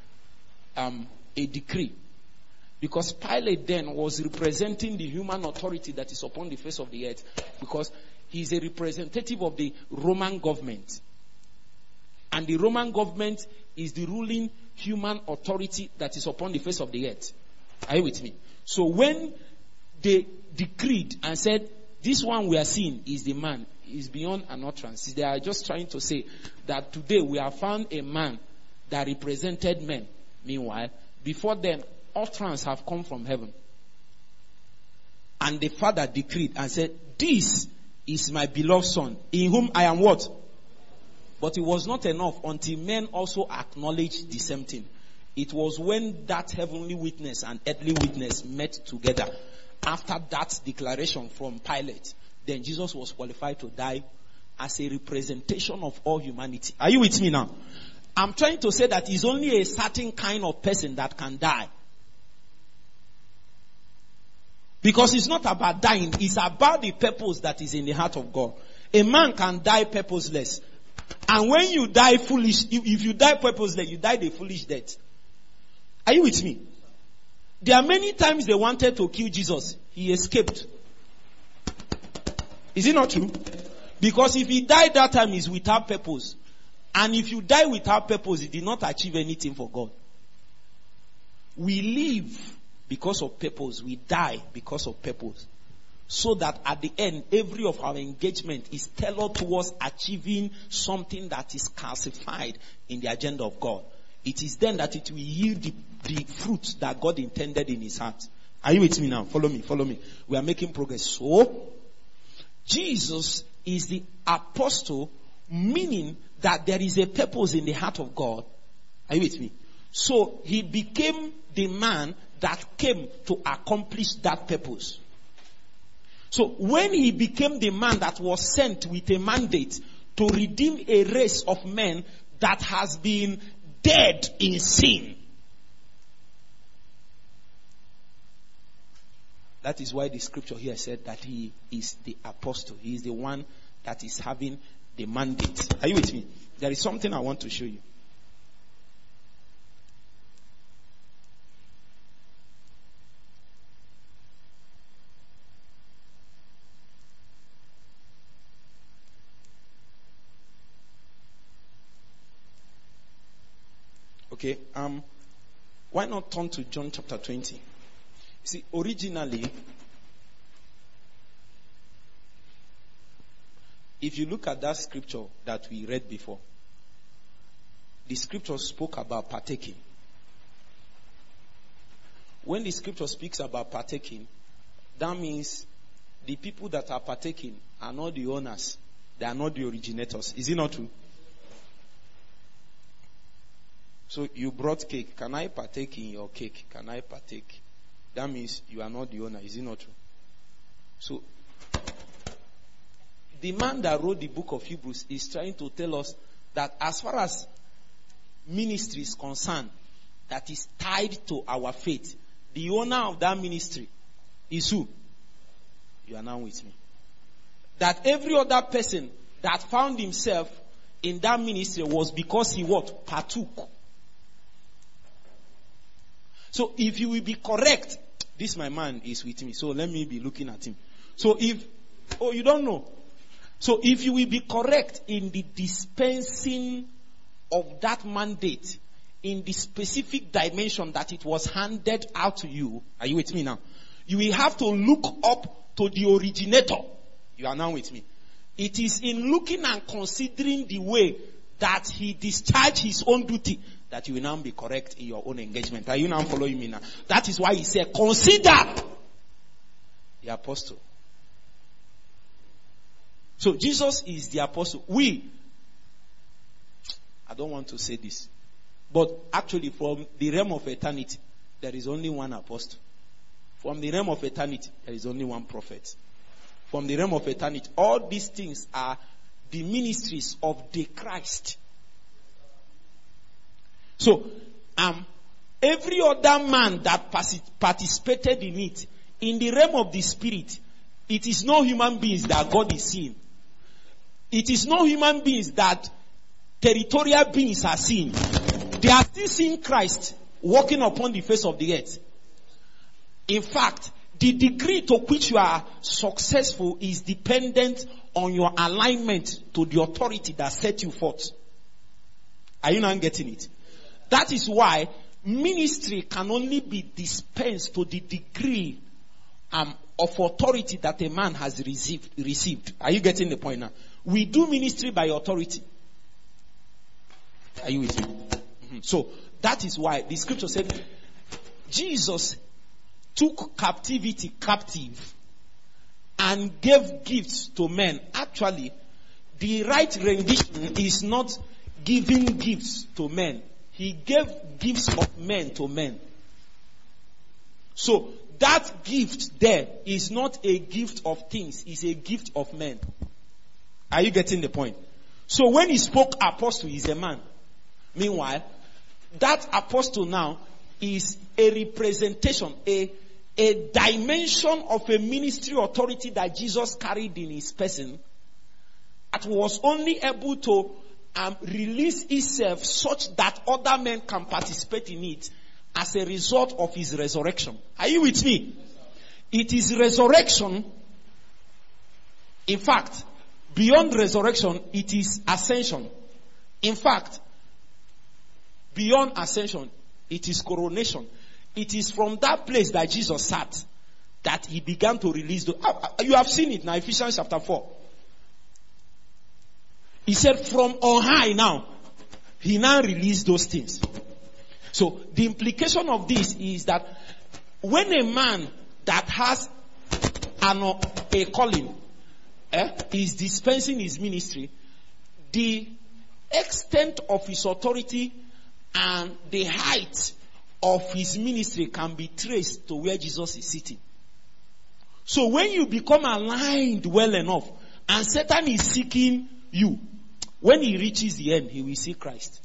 a decree, because Pilate then was representing the human authority that is upon the face of the earth, because he is a representative of the Roman government, and the Roman government is the ruling human authority that is upon the face of the earth. Are you with me? So when they decreed and said, this one we are seeing is the man, is beyond an utterance. They are just trying to say that today we have found a man that represented men. Meanwhile, before then, utterance have come from heaven. And the Father decreed and said, this is my beloved Son, in whom I am what? But it was not enough until men also acknowledged the same thing. It was when that heavenly witness and earthly witness met together. After that declaration from Pilate, then Jesus was qualified to die as a representation of all humanity. Are you with me now? I'm trying to say that it's only a certain kind of person that can die. Because it's not about dying, it's about the purpose that is in the heart of God. A man can die purposeless. And when you die foolish, if you die purposeless, you die the foolish death. Are you with me? There are many times they wanted to kill Jesus. He escaped. Is it not true? Because if he died that time, he's without purpose. And if you die without purpose, you did not achieve anything for God. We live because of purpose. We die because of purpose. So that at the end, every of our engagement is tailored towards achieving something that is calcified in the agenda of God. It is then that it will yield the fruit that God intended in his heart. Are you with me now? Follow me. We are making progress. So, Jesus is the apostle, meaning that there is a purpose in the heart of God. Are you with me? So, he became the man that came to accomplish that purpose. So, when he became the man that was sent with a mandate to redeem a race of men that has been dead in sin. That is why the scripture here said that he is the apostle. He is the one that is having the mandate. Are you with me? There is something I want to show you. Okay, why not turn to John chapter 20? See, originally, if you look at that scripture that we read before, the scripture spoke about partaking. When the scripture speaks about partaking, that means the people that are partaking are not the owners. They are not the originators. Is it not true? So you brought cake. Can I partake in your cake? Can I partake? That means you are not the owner. Is it not true? So the man that wrote the book of Hebrews is trying to tell us that as far as ministry is concerned, that is tied to our faith, the owner of that ministry is who? You are now with me. That every other person that found himself in that ministry was because he what? Partook. So if you will be correct, this my man is with me, so let me be looking at him. So you don't know. So if you will be correct in the dispensing of that mandate, in the specific dimension that it was handed out to you, are you with me now? You will have to look up to the originator. You are now with me. It is in looking and considering the way that he discharged his own duty that you will now be correct in your own engagement. Are you now following me now? That is why he said, consider the apostle. So Jesus is the apostle. I don't want to say this, but actually from the realm of eternity, there is only one apostle. From the realm of eternity, there is only one prophet. From the realm of eternity, all these things are the ministries of the Christ. So, every other man that participated in it, in the realm of the spirit, it is no human beings that God is seeing. It is no human beings that territorial beings are seeing. They are still seeing Christ walking upon the face of the earth. In fact, the degree to which you are successful is dependent on your alignment to the authority that set you forth. Are you not getting it? That is why ministry can only be dispensed to the degree of authority that a man has received. Are you getting the point now? We do ministry by authority. Are you with me? Mm-hmm. So that is why the scripture said Jesus took captivity captive and gave gifts to men. Actually, the right rendition is not giving gifts to men. He gave gifts of men to men. So that gift there is not a gift of things, it's a gift of men. Are you getting the point? So when he spoke apostle, he's a man. Meanwhile, that apostle now is a representation, a dimension of a ministry authority that Jesus carried in his person, that was only able to release itself such that other men can participate in it as a result of his resurrection. Are you with me? It is resurrection In fact, beyond resurrection, it is ascension. In fact, beyond ascension, it is coronation. It is from that place that Jesus sat that he began to release you have seen it now, Ephesians chapter 4. He said from on high now, he now released those things. So the implication of this is that when a man that has a calling is dispensing his ministry, the extent of his authority and the height of his ministry can be traced to where Jesus is sitting. So when you become aligned well enough and Satan is seeking you, when he reaches the end, he will see Christ.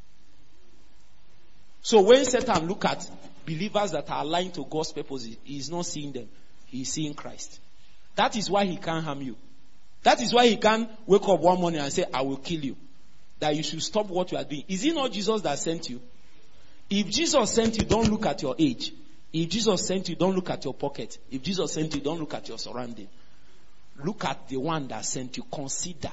So when Satan look at believers that are aligned to God's purpose, he is not seeing them. He is seeing Christ. That is why he can't harm you. That is why he can't wake up one morning and say, I will kill you. That you should stop what you are doing. Is it not Jesus that sent you? If Jesus sent you, don't look at your age. If Jesus sent you, don't look at your pocket. If Jesus sent you, don't look at your surrounding. Look at the one that sent you. Consider.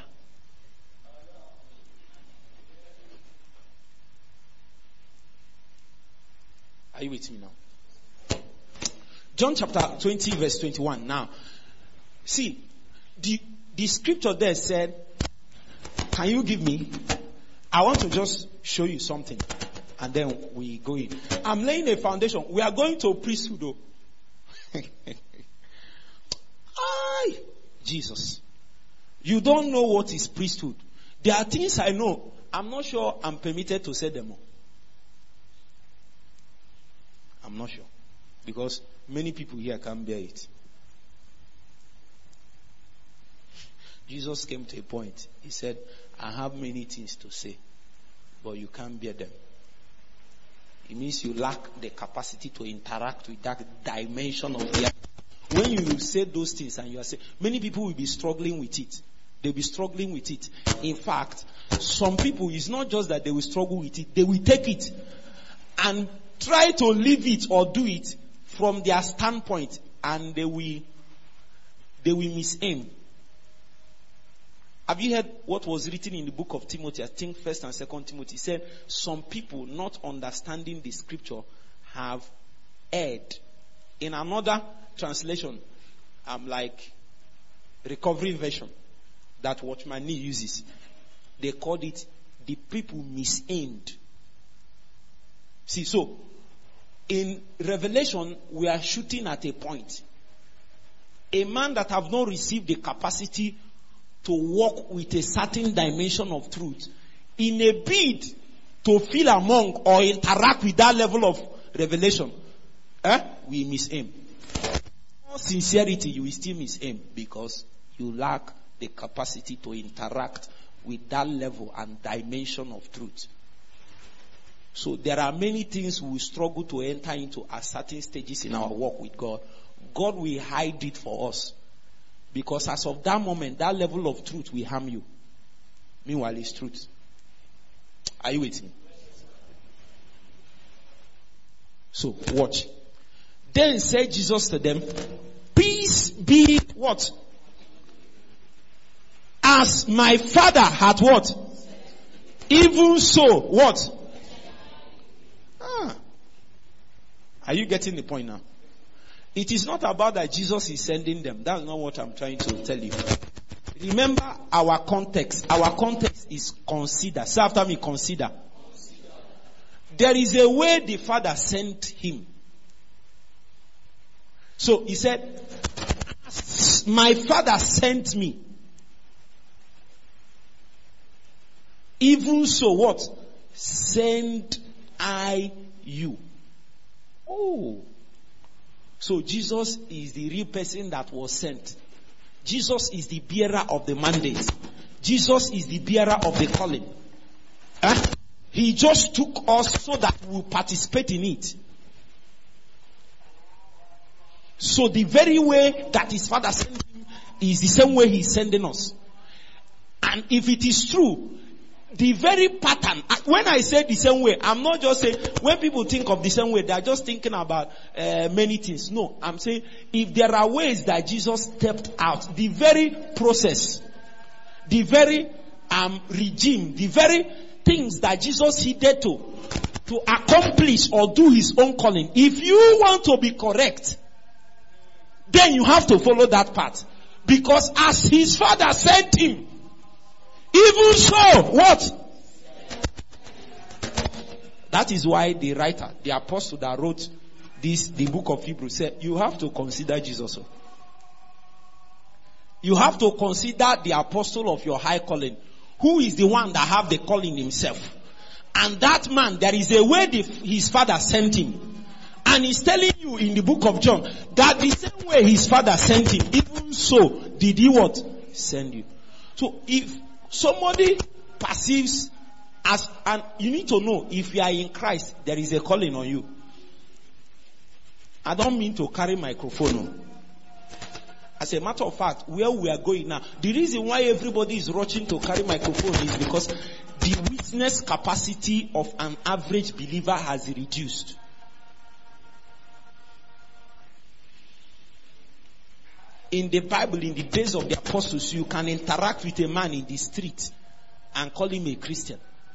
Are you with me now? John chapter 20 verse 21. Now, see, the scripture there said, can you give me? I want to just show you something. And then we go in. I'm laying a foundation. We are going to priesthood. Jesus. You don't know what is priesthood. There are things I know. I'm not sure I'm permitted to say them all. I'm not sure. Because many people here can't bear it. Jesus came to a point. He said, I have many things to say, but you can't bear them. It means you lack the capacity to interact with that dimension of reality. When you say those things and you are saying, many people will be struggling with it. They'll be struggling with it. In fact, some people, it's not just that they will struggle with it. They will take it and try to live it or do it from their standpoint, and they will misaim. Have you heard what was written in the book of Timothy? I think 1st and 2nd Timothy said, some people not understanding the scripture have erred. In another translation, like Recovery Version, that Watchman Nee uses, they called it, the people misaimed. See, so, in Revelation, we are shooting at a point. A man that have not received the capacity to walk with a certain dimension of truth, in a bid to feel among or interact with that level of revelation, we misaim. Sincerity, you will still misaim because you lack the capacity to interact with that level and dimension of truth. So there are many things we struggle to enter into at certain stages in our walk with God. God will hide it for us. Because as of that moment, that level of truth will harm you. Meanwhile, it's truth. Are you with me? So, watch. Then said Jesus to them, peace be what? As my Father had what? Even so, what? Are you getting the point now? It is not about that Jesus is sending them. That's not what I'm trying to tell you. Remember our context. Our context is consider. Say after me, consider. There is a way the Father sent him. So he said, my Father sent me. Even so what? Send I you. Oh. So Jesus is the real person that was sent. Jesus is the bearer of the mandate. Jesus is the bearer of the calling. He just took us so that we will participate in it. So the very way that his Father sent him is the same way he's sending us. And if it is true the very pattern. When I say the same way, I'm not just saying, when people think of the same way, they're just thinking about many things. No, I'm saying, if there are ways that Jesus stepped out, the very process, the very regime, the very things that Jesus needed to accomplish or do his own calling. If you want to be correct, then you have to follow that path. Because as his Father sent him, even so, what? That is why the writer, the apostle that wrote the book of Hebrews said, you have to consider Jesus. You have to consider the apostle of your high calling, who is the one that have the calling himself. And that man, there is a way his Father sent him. And he's telling you in the book of John that the same way his Father sent him, even so did he what? Send you. So if somebody perceives as, and you need to know, if you are in Christ, there is a calling on you. I don't mean to carry microphone. As a matter of fact, where we are going now, the reason why everybody is rushing to carry microphone is because the witness capacity of an average believer has reduced. In the Bible, in the days of the apostles, you can interact with a man in the street and call him a Christian.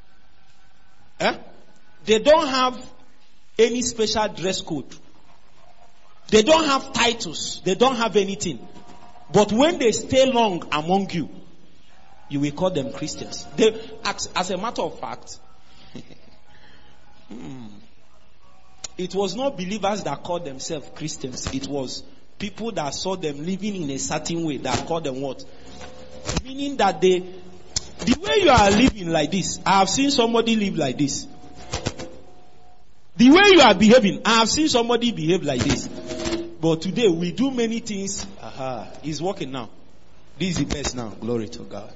They don't have any special dress code. They don't have titles. They don't have anything. But when they stay long among you, you will call them Christians. As a matter of fact, it was not believers that called themselves Christians. It was people that saw them living in a certain way that called them what? Meaning that the way you are living like this, I have seen somebody live like this. The way you are behaving, I have seen somebody behave like this. But today we do many things. He's working now. This is the best now. Glory to God.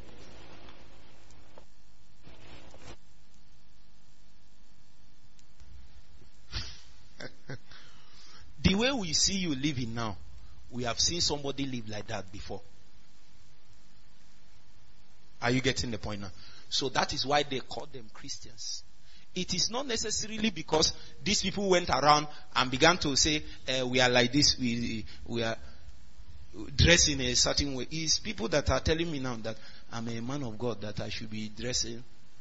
The way we see you living now, we have seen somebody live like that before. Are you getting the point now? So that is why they call them Christians. It is not necessarily because these people went around and began to say, we are like this, we are dressed in a certain way. It's people that are telling me now that I'm a man of God, that I should be dressing.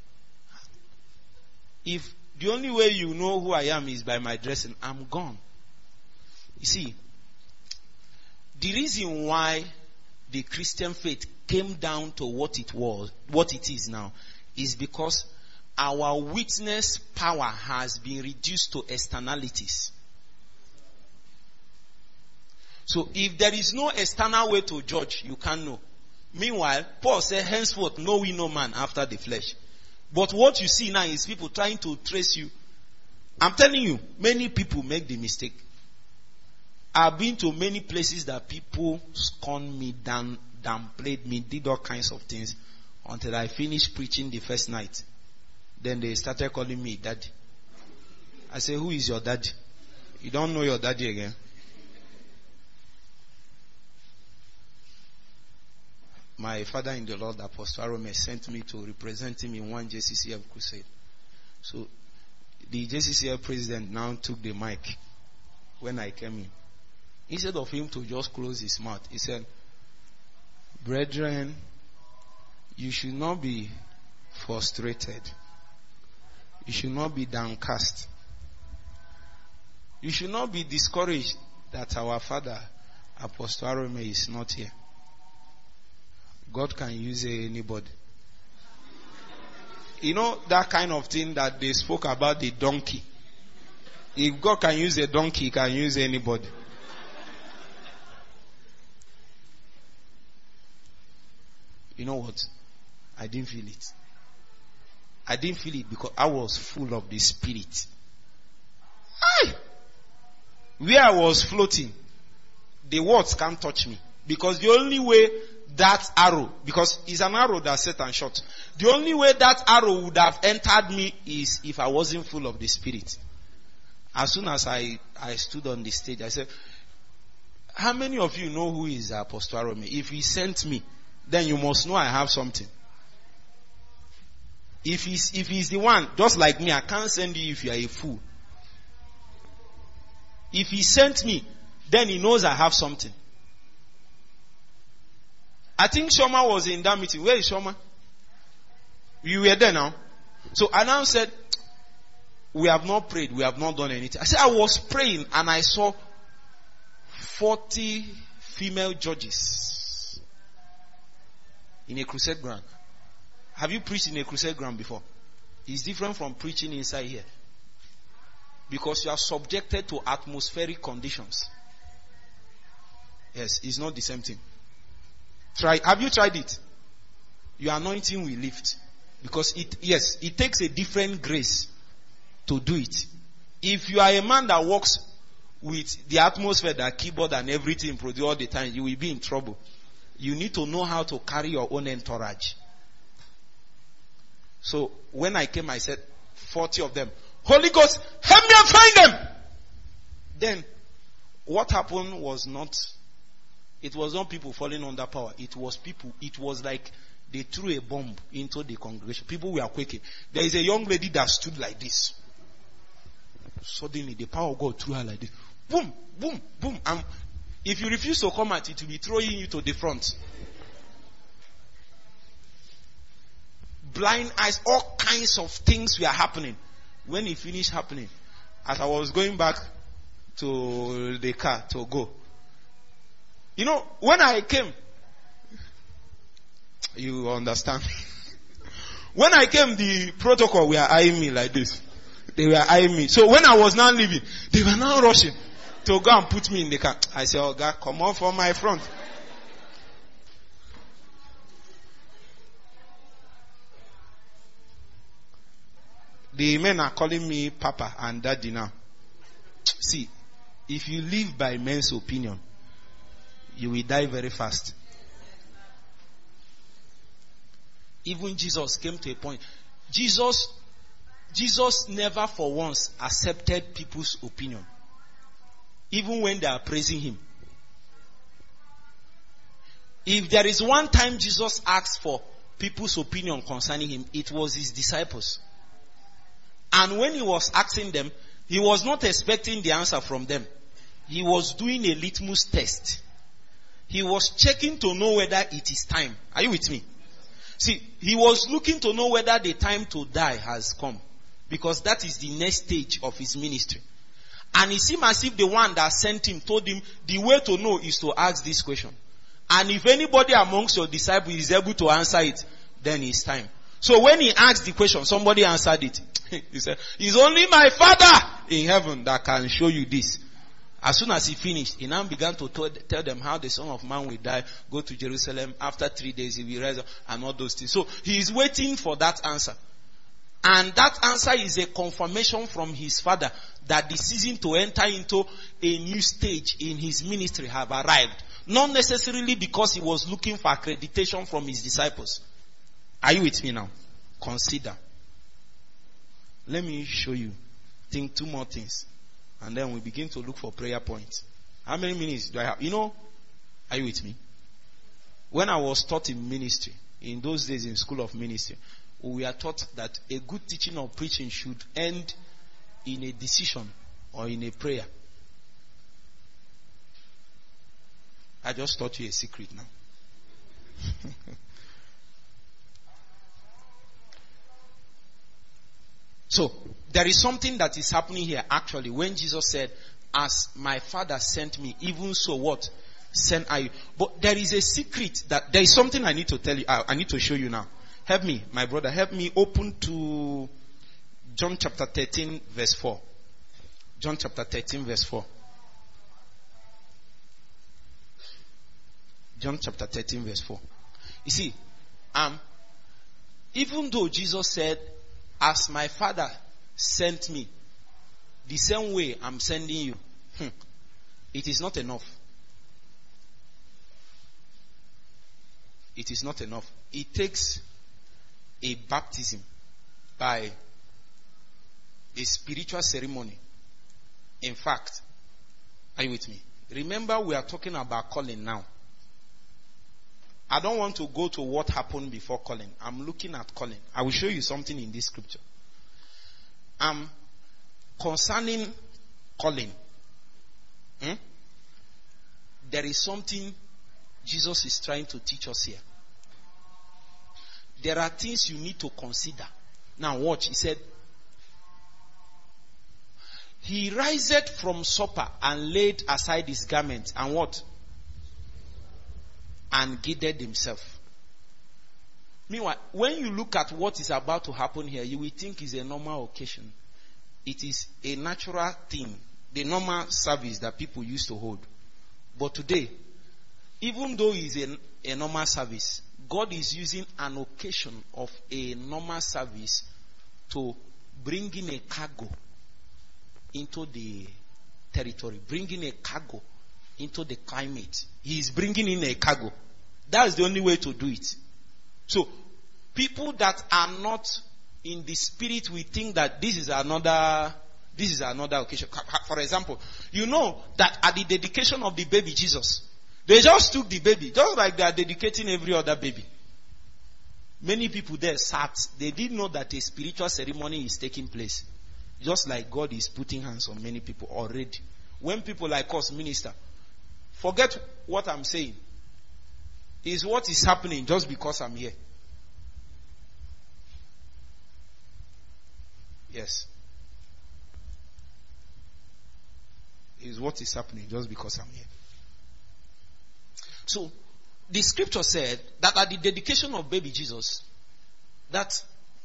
If the only way you know who I am is by my dressing, I'm gone. You see, the reason why the Christian faith came down to what it is now, is because our witness power has been reduced to externalities. So if there is no external way to judge, you can't know. Meanwhile, Paul said, henceforth know we no man after the flesh. But what you see now is people trying to trace you. I'm telling you, many people make the mistake. I've been to many places that people scorned me, downplayed me, did all kinds of things until I finished preaching the first night. Then they started calling me daddy. I say, who is your daddy? You don't know your daddy again. My father in the Lord, Apostle Arome, sent me to represent him in one JCCF crusade. So the JCCF president now took the mic when I came in. Instead of him to just close his mouth, he said, brethren, you should not be frustrated. You should not be downcast. You should not be discouraged that our father, Apostle Arome, is not here. God can use anybody. You know that kind of thing that they spoke about the donkey. If God can use a donkey, he can use anybody. You know what? I didn't feel it. I didn't feel it because I was full of the Spirit. Where I was floating, the words can't touch me. Because the only way that arrow, because it's an arrow that set and shot. The only way that arrow would have entered me is if I wasn't full of the Spirit. As soon as I stood on the stage, I said, how many of you know who is Apostle Arome? If he sent me, then you must know I have something. If he's the one, just like me, I can't send you if you are a fool. If he sent me, then he knows I have something. I think Shoma was in that meeting. Where is Shoma? You were there now. So I now said, we have not prayed, we have not done anything. I said, I was praying and I saw 40 female judges in a crusade ground. Have you preached in a crusade ground before? It's different from preaching inside here. Because you are subjected to atmospheric conditions. Yes, it's not the same thing. Have you tried it? Your anointing will lift. Because it takes a different grace to do it. If you are a man that works with the atmosphere, the keyboard and everything produce all the time, you will be in trouble. You need to know how to carry your own entourage. So when I came, I said, 40 of them. Holy Ghost, help me and find them. Then, what happened was it was not people falling under power. It was like they threw a bomb into the congregation. People were quaking. There is a young lady that stood like this. Suddenly, the power of God threw her like this. Boom, boom, boom. And if you refuse to come out, it will be throwing you to the front. Blind eyes, all kinds of things were happening. When it finished happening, as I was going back to the car to go, when I came, you understand? When I came, the protocol were eyeing me like this. They were eyeing me. So when I was now leaving, they were now rushing to go and put me in the car. I said, oh God, come on from my front. The men are calling me Papa and Daddy now. See, if you live by men's opinion, you will die very fast. Even Jesus came to a point. Jesus never for once accepted people's opinion. Even when they are praising him. If there is one time Jesus asked for people's opinion concerning him, it was his disciples. And when he was asking them, he was not expecting the answer from them. He was doing a litmus test. He was checking to know whether it is time. Are you with me? See, he was looking to know whether the time to die has come. Because that is the next stage of his ministry. And it seemed as if the one that sent him told him the way to know is to ask this question. And if anybody amongst your disciples is able to answer it, then it's time. So when he asked the question, somebody answered it. He said, it's only my Father in heaven that can show you this. As soon as he finished, he now began to tell them how the Son of Man will die, go to Jerusalem, after 3 days he will rise up, and all those things. So he is waiting for that answer. And that answer is a confirmation from his Father that the season to enter into a new stage in his ministry have arrived. Not necessarily because he was looking for accreditation from his disciples. Are you with me now? Consider. Let me show you. Think 2 more things. And then we begin to look for prayer points. How many minutes do I have? Are you with me? When I was taught in ministry, in those days in school of ministry, we are taught that a good teaching or preaching should end in a decision or in a prayer. I just taught you a secret now. So, there is something that is happening here actually when Jesus said, as my Father sent me, even so what? Send I you. But there is a secret that, there is something I need to tell you, I need to show you now. Help me, my brother, help me open to John chapter 13 verse 4. John chapter 13 verse 4. John chapter 13 verse 4. You see, even though Jesus said, as my Father sent me, the same way I'm sending you, it is not enough. It is not enough. It takes a baptism by a spiritual ceremony. In fact, are you with me? Remember, we are talking about calling now. I don't want to go to what happened before calling. I'm looking at calling. I will show you something in this scripture. Concerning calling. There is something Jesus is trying to teach us here. There are things you need to consider. Now watch. He said, he riseth from supper and laid aside his garment and what? And girded himself. Meanwhile, when you look at what is about to happen here, you will think it's a normal occasion. It is a natural thing, the normal service that people used to hold. But today, even though it's a normal service, God is using an occasion of a normal service to bring in a cargo into the territory, bringing a cargo into the climate. He is bringing in a cargo. That's the only way to do it. So, people that are not in the spirit, we think that this is another occasion. For example, you know that at the dedication of the baby Jesus, they just took the baby, just like they are dedicating every other baby. Many people there sat, they didn't know that a spiritual ceremony is taking place. Just like God is putting hands on many people already. When people like us minister, forget what I'm saying. Is what is happening just because I'm here. Yes. Is what is happening just because I'm here. So, the scripture said that at the dedication of baby Jesus, that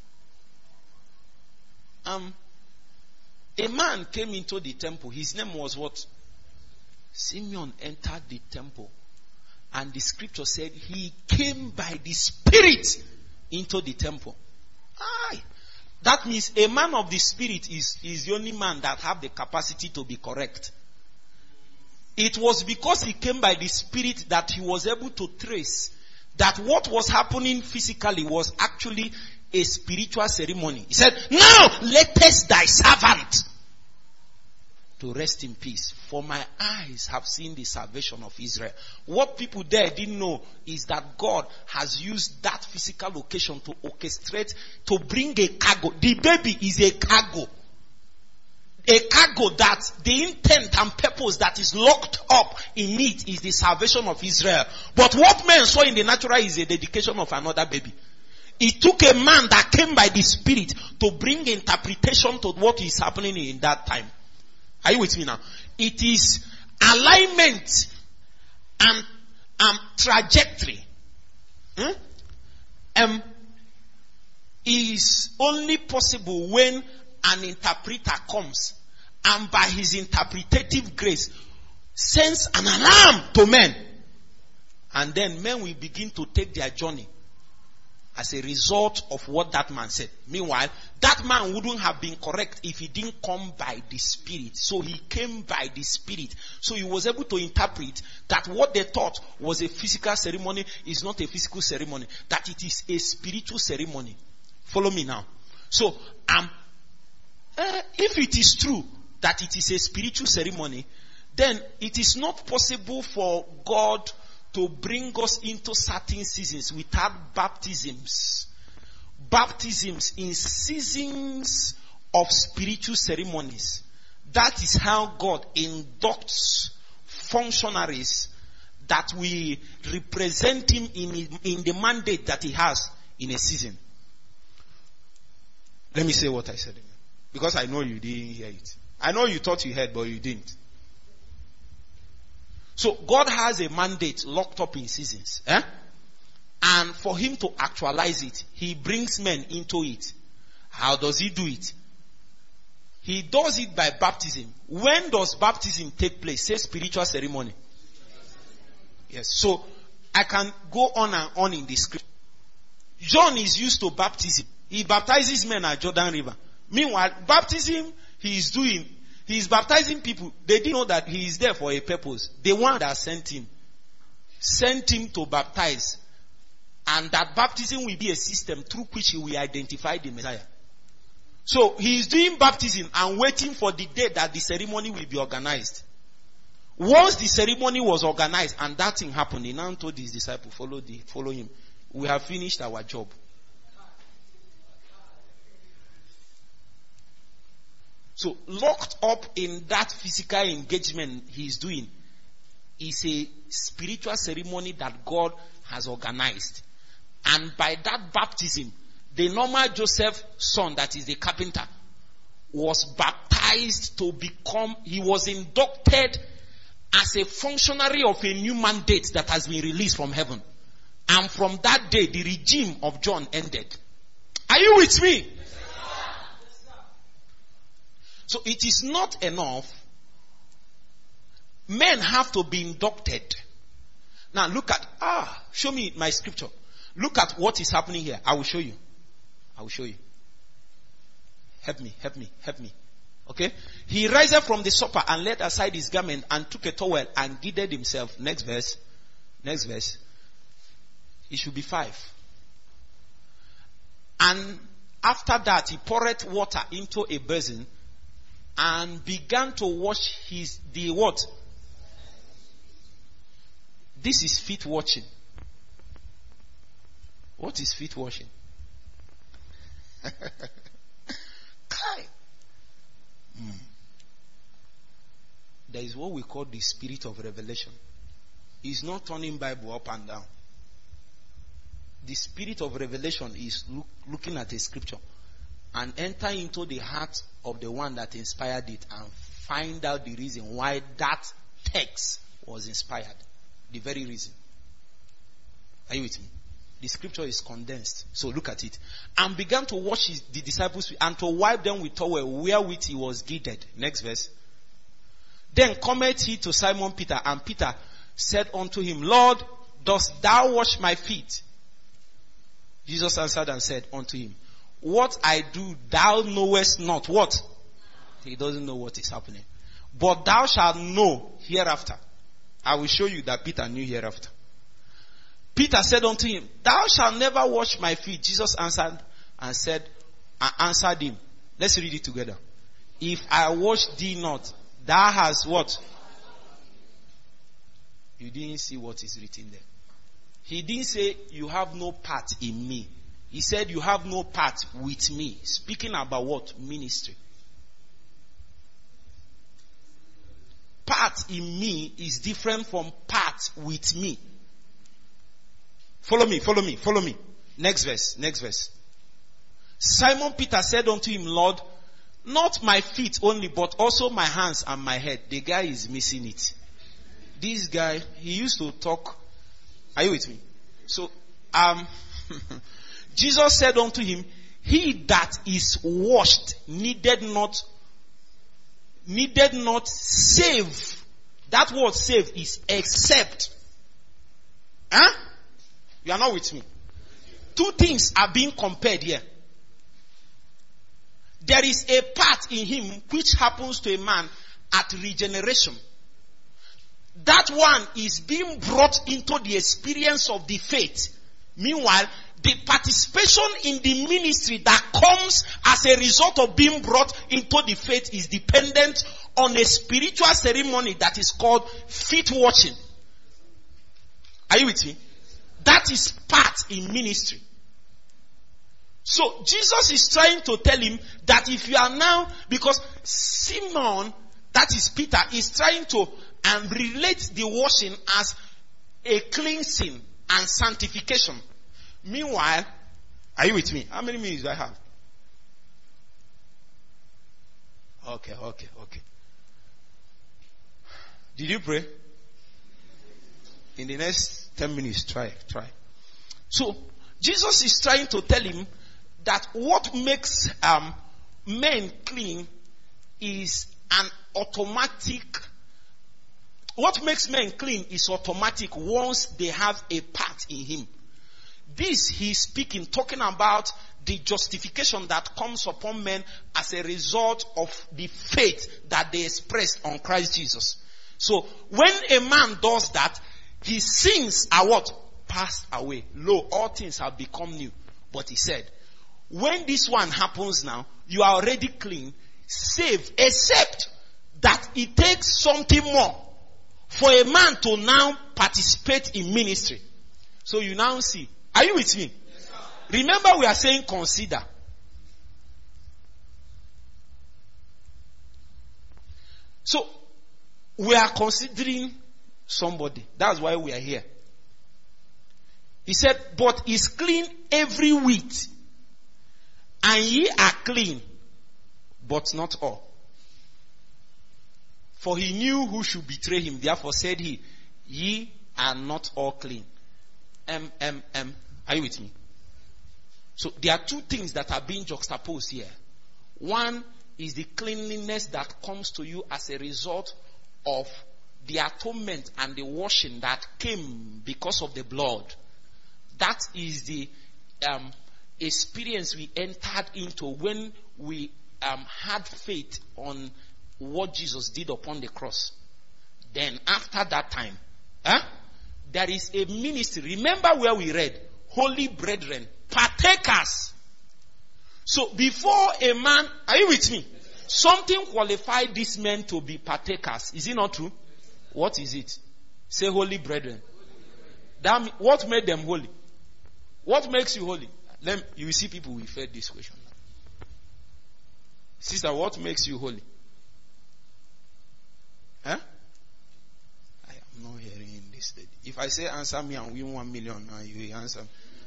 a man came into the temple. His name was what? Simeon entered the temple. And the scripture said he came by the Spirit into the temple. Aye. That means a man of the Spirit is the only man that have the capacity to be correct. It was because he came by the Spirit that he was able to trace that what was happening physically was actually a spiritual ceremony. He said, now lettest thy servant to rest in peace, for my eyes have seen the salvation of Israel. What people there didn't know is that God has used that physical occasion to orchestrate, to bring a cargo. The baby is a cargo. A cargo that the intent and purpose that is locked up in it is the salvation of Israel. But what men saw in the natural is a dedication of another baby. It took a man that came by the Spirit to bring interpretation to what is happening in that time. Are you with me now? It is alignment and trajectory. Is only possible when an interpreter comes and by his interpretative grace sends an alarm to men. And then men will begin to take their journey as a result of what that man said. Meanwhile, that man wouldn't have been correct if he didn't come by the Spirit. So he came by the Spirit. So he was able to interpret that what they thought was a physical ceremony is not a physical ceremony. That it is a spiritual ceremony. Follow me now. So, if it is true that it is a spiritual ceremony, then it is not possible for God to bring us into certain seasons without baptisms. Baptisms in seasons of spiritual ceremonies. That is how God inducts functionaries that we represent him in the mandate that he has in a season. Let me say what I said again. Because I know you didn't hear it. I know you thought you heard, but you didn't. So God has a mandate locked up in seasons. And for him to actualize it, he brings men into it. How does he do it? He does it by baptism. When does baptism take place? Say spiritual ceremony. Yes. So I can go on and on in this scripture. John is used to baptism. He baptizes men at Jordan River. Meanwhile, baptism he is baptizing people. They didn't know that he is there for a purpose. The one that sent him to baptize. And that baptism will be a system through which he will identify the Messiah. So he is doing baptism and waiting for the day that the ceremony will be organized. Once the ceremony was organized and that thing happened, he now told his disciples, follow him. We have finished our job. So locked up in that physical engagement he's doing is a spiritual ceremony that God has organized. And by that baptism, the normal Joseph son, that is the carpenter, was baptized to become, he was inducted as a functionary of a new mandate that has been released from heaven. And from that day, the regime of John ended. Are you with me? So it is not enough. Men have to be inducted. Now look at, show me my scripture. Look at what is happening here. I will show you. Help me. Okay? He rose up from the supper and laid aside his garment and took a towel and girded himself. Next verse. It should be 5. And after that, he poured water into a basin and began to wash the what? This is feet washing. What is feet washing? There is what we call the spirit of revelation. It's not turning Bible up and down. The spirit of revelation is looking at a scripture and enter into the heart of the one that inspired it and find out the reason why that text was inspired. The very reason. Are you with me? The scripture is condensed. So look at it. And began to wash the disciples' feet and to wipe them with towel wherewith he was girded. Next verse. Then cometh he to Simon Peter, and Peter said unto him, Lord, dost thou wash my feet? Jesus answered and said unto him, what I do thou knowest not. What? He doesn't know what is happening. But thou shalt know hereafter. I will show you that Peter knew hereafter. Peter said unto him, thou shalt never wash my feet. Jesus answered him. Let's read it together. If I wash thee not, thou hast what? You didn't see what is written there. He didn't say you have no part in me. He said you have no part with me. Speaking about what? Ministry. Part in me is different from part with me. Follow me. Next verse. Simon Peter said unto him, Lord, not my feet only, but also my hands and my head. The guy is missing it. This guy, he used to talk. Are you with me? So, Jesus said unto him, he that is washed needed not save. That word save is except. Huh? You are not with me. Two things are being compared here. There is a part in him which happens to a man at regeneration. That one is being brought into the experience of the faith. Meanwhile, the participation in the ministry that comes as a result of being brought into the faith is dependent on a spiritual ceremony that is called feet washing. Are you with me? That is part in ministry. So Jesus is trying to tell him that if you are now, because Simon, that is Peter, is trying to relate the washing as a cleansing and sanctification. Meanwhile, are you with me? How many minutes do I have? Okay. Did you pray? In the next 10 minutes, try. So, Jesus is trying to tell him that what makes men clean is an automatic. What makes men clean is automatic once they have a part in him. This he's speaking, talking about the justification that comes upon men as a result of the faith that they expressed on Christ Jesus. So, when a man does that, his sins are what? Passed away. Lo, all things have become new. But he said, when this one happens now, you are already clean, saved, except that it takes something more. for a man to now participate in ministry. So you now see. Are you with me? Yes, sir. Remember we are saying consider. So we are considering somebody. That's why we are here. He said, but is clean every whit, and ye are clean, but not all. For he knew who should betray him. Therefore said he, ye are not all clean. Are you with me? So there are two things that are being juxtaposed here. One is the cleanliness that comes to you as a result of the atonement and the washing that came because of the blood. That is the experience we entered into when we had faith on what Jesus did upon the cross. Then after that time, there is a ministry. Remember where we read, holy brethren, partakers. So before a man, are you with me? Something qualified these men to be partakers. Is it not true? What is it? Say holy brethren. What made them holy? What makes you holy? You will see people will fed this question. Sister, what makes you holy? I am not hearing this. If I say answer me and win 1 million, now you will answer me.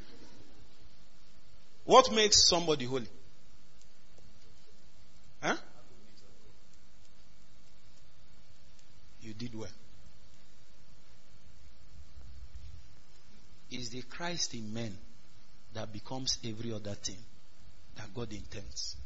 What makes somebody holy? You did well. It's the Christ in men that becomes every other thing that God intends.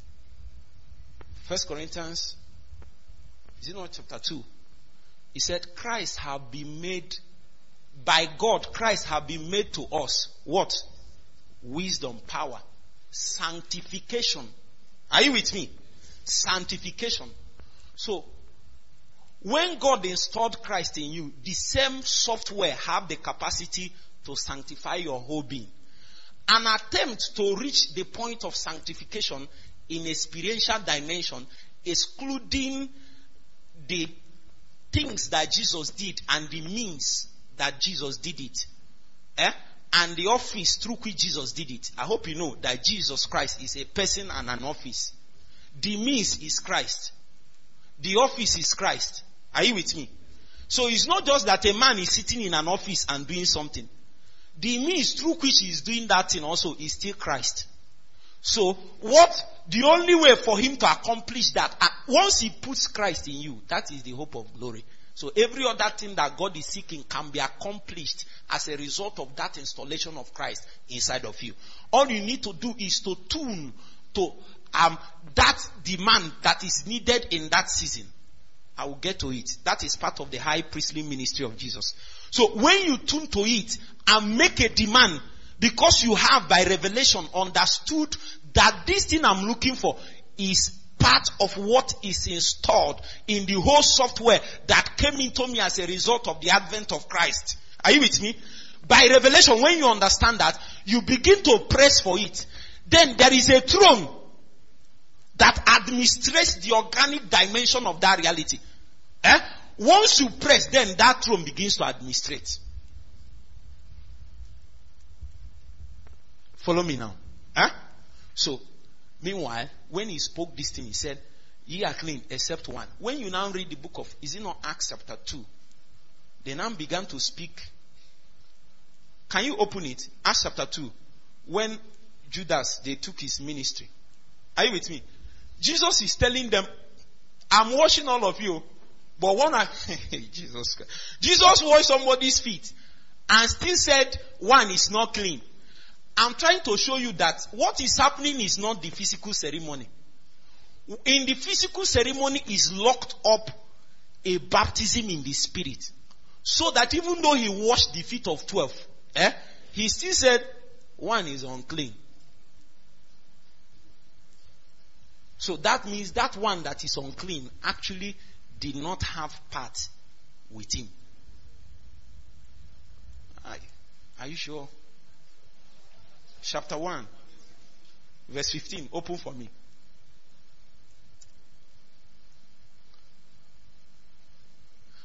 1 Corinthians, is it not chapter 2? He said, Christ have been made, by God, Christ have been made to us, what? Wisdom, power, sanctification. Are you with me? Sanctification. So, when God installed Christ in you, the same software have the capacity to sanctify your whole being. An attempt to reach the point of sanctification in a experiential dimension, excluding the things that Jesus did and the means that Jesus did it, and the office through which Jesus did it. I hope you know that Jesus Christ is a person and an office. The means is Christ. The office is Christ. Are you with me? So it's not just that a man is sitting in an office and doing something. The means through which he is doing that thing also is still Christ. So the only way for him to accomplish that, once he puts Christ in you, that is the hope of glory. So every other thing that God is seeking can be accomplished as a result of that installation of Christ inside of you. All you need to do is to tune to that demand that is needed in that season. I will get to it. That is part of the high priestly ministry of Jesus. So when you tune to it and make a demand, because you have by revelation understood that this thing I'm looking for is part of what is installed in the whole software that came into me as a result of the advent of Christ. Are you with me? By revelation, when you understand that, you begin to press for it. Then there is a throne that administrates the organic dimension of that reality. Once you press, then that throne begins to administrate. Follow me now. So, meanwhile, when he spoke this thing, he said, ye are clean except one. When you now read the book of, is it not Acts chapter 2? They now began to speak. Can you open it? Acts chapter 2. When Judas, they took his ministry. Are you with me? Jesus is telling them, I'm washing all of you. But Jesus Christ. Jesus washed somebody's feet and still said one is not clean. I'm trying to show you that what is happening is not the physical ceremony. In the physical ceremony is locked up a baptism in the spirit. So that even though he washed the feet of 12, he still said one is unclean. So that means that one that is unclean actually did not have part with him. Are you sure? Chapter 1, verse 15. Open for me.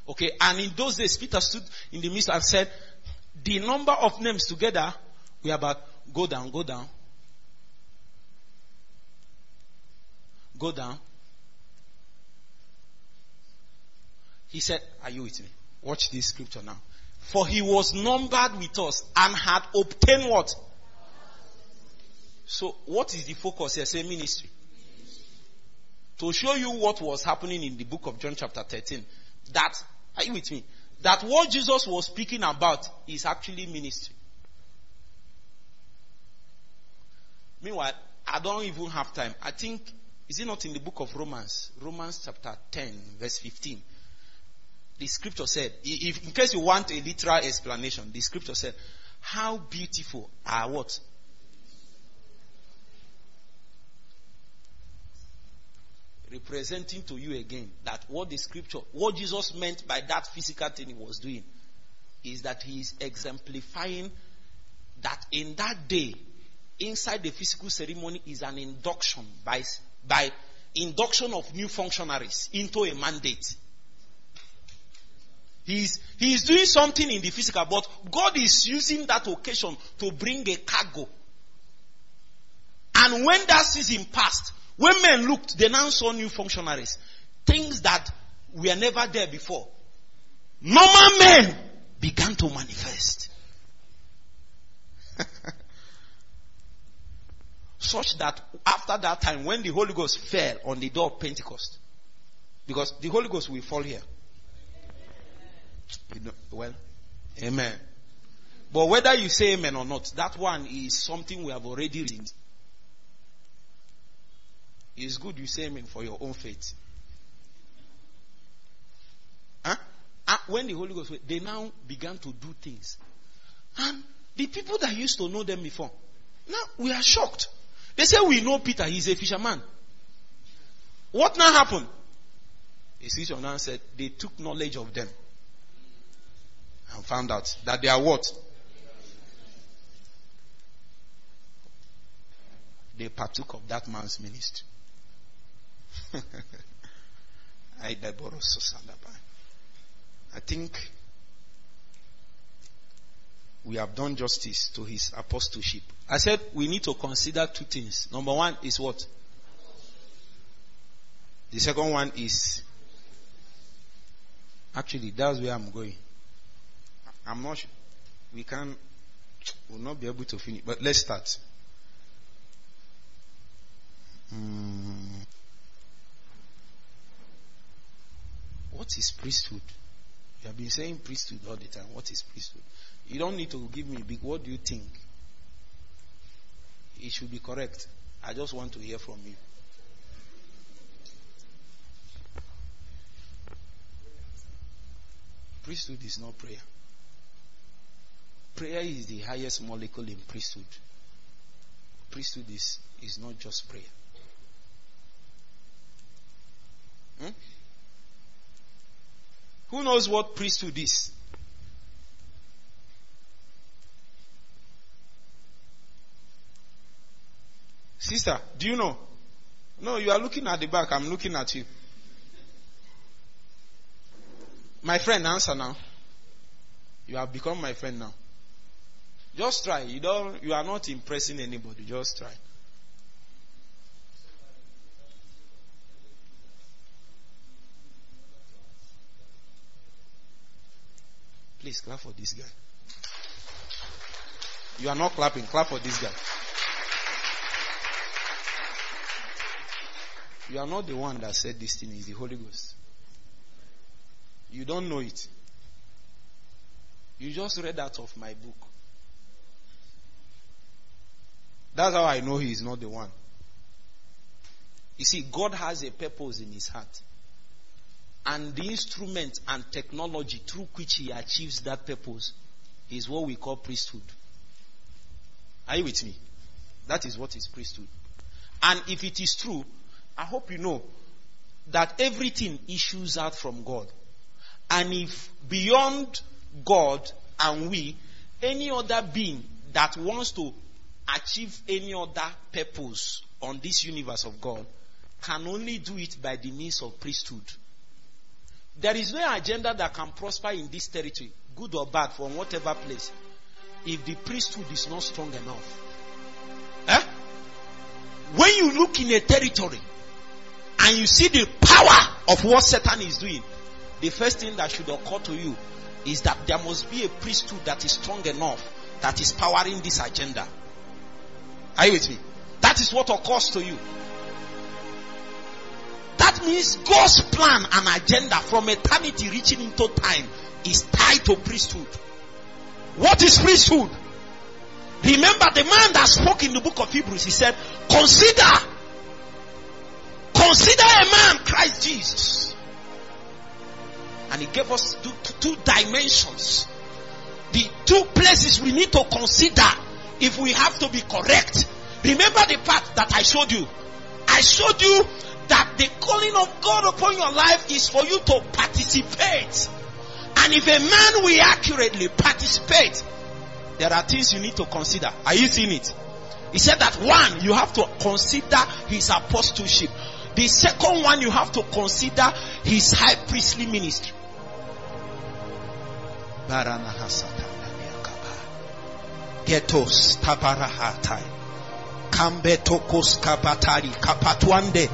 Okay, and in those days, Peter stood in the midst and said, the number of names together, we are about, go down, go down. Go down. He said, are you with me? Watch this scripture now. For he was numbered with us and had obtained what? So what is the focus here? Say ministry. To show you what was happening in the book of John chapter 13. That, are you with me? That what Jesus was speaking about is actually ministry. Meanwhile, I don't even have time. I think, is it not in the book of Romans? Romans chapter 10 verse 15. The scripture said, if in case you want a literal explanation, the scripture said, how beautiful are what? Representing to you again that what the scripture, what Jesus meant by that physical thing he was doing is that he is exemplifying that in that day, inside the physical ceremony is an induction by induction of new functionaries into a mandate. He is doing something in the physical, but God is using that occasion to bring a cargo. And when that season passed, when men looked, they now saw new functionaries. Things that were never there before. Normal men began to manifest. Such that after that time, when the Holy Ghost fell on the door of Pentecost, because the Holy Ghost will fall here. You know, well, amen. But whether you say amen or not, that one is something we have already read. It's good you say amen for your own faith. Huh? When the Holy Ghost, they now began to do things. And the people that used to know them before, now we are shocked. They say we know Peter, he's a fisherman. What now happened? The scripture now said they took knowledge of them and found out that they are what? They partook of that man's ministry. I think we have done justice to his apostleship. I said we need to consider two things. Number one is what? The second one is, actually that's where I'm going. I'm not sure. We'll not be able to finish, but let's start. What is priesthood? You have been saying priesthood all the time. What is priesthood? You don't need to give me big. What do you think? It should be correct. I just want to hear from you. Priesthood is not prayer. Prayer is the highest molecule in priesthood. Priesthood is not just prayer. Who knows what priesthood is? Sister, do you know? No, you are looking at the back. I'm looking at you. My friend, answer now. You have become my friend now. Just try. You are not impressing anybody. Just try. Please clap for this guy. You are not clapping. Clap for this guy. You are not the one that said this thing. Is the Holy Ghost. You don't know it. You just read out of my book. That's how I know he is not the one. You see, God has a purpose in his heart. And the instrument and technology through which he achieves that purpose is what we call priesthood. Are you with me? That is what is priesthood. And if it is true, I hope you know that everything issues out from God. And if beyond God and we, any other being that wants to achieve any other purpose on this universe of God can only do it by the means of priesthood. There is no agenda that can prosper in this territory, good or bad, from whatever place, if the priesthood is not strong enough. When you look in a territory and you see the power of what Satan is doing, the first thing that should occur to you is that there must be a priesthood that is strong enough, that is powering this agenda. Are you with me? That is what occurs to you. That means God's plan and agenda from eternity reaching into time is tied to priesthood. What is priesthood? Remember the man that spoke in the book of Hebrews, he said, consider a man, Christ Jesus. And he gave us two dimensions. The two places we need to consider if we have to be correct. Remember the part that I showed you. I showed you that the calling of God upon your life is for you to participate. And if a man will accurately participate, there are things you need to consider. Are you seeing it? He said that one, you have to consider his apostleship. The second one, you have to consider his high priestly ministry. Getos tabarahatai kambetokos kabatari kapatwande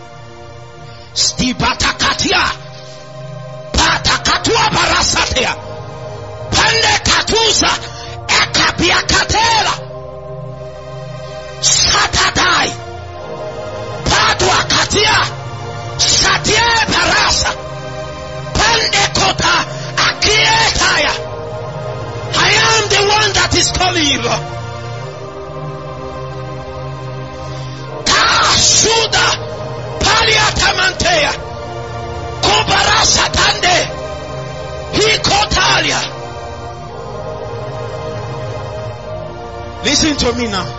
stibatakatia patakatua barasatea pande katuza ekapiakatela satadai padwa katia satie barasa pande kota akietaya. I am the one that is calling you. Kashuda paliatamantea kubarasa tande hikotalia. Listen to me now.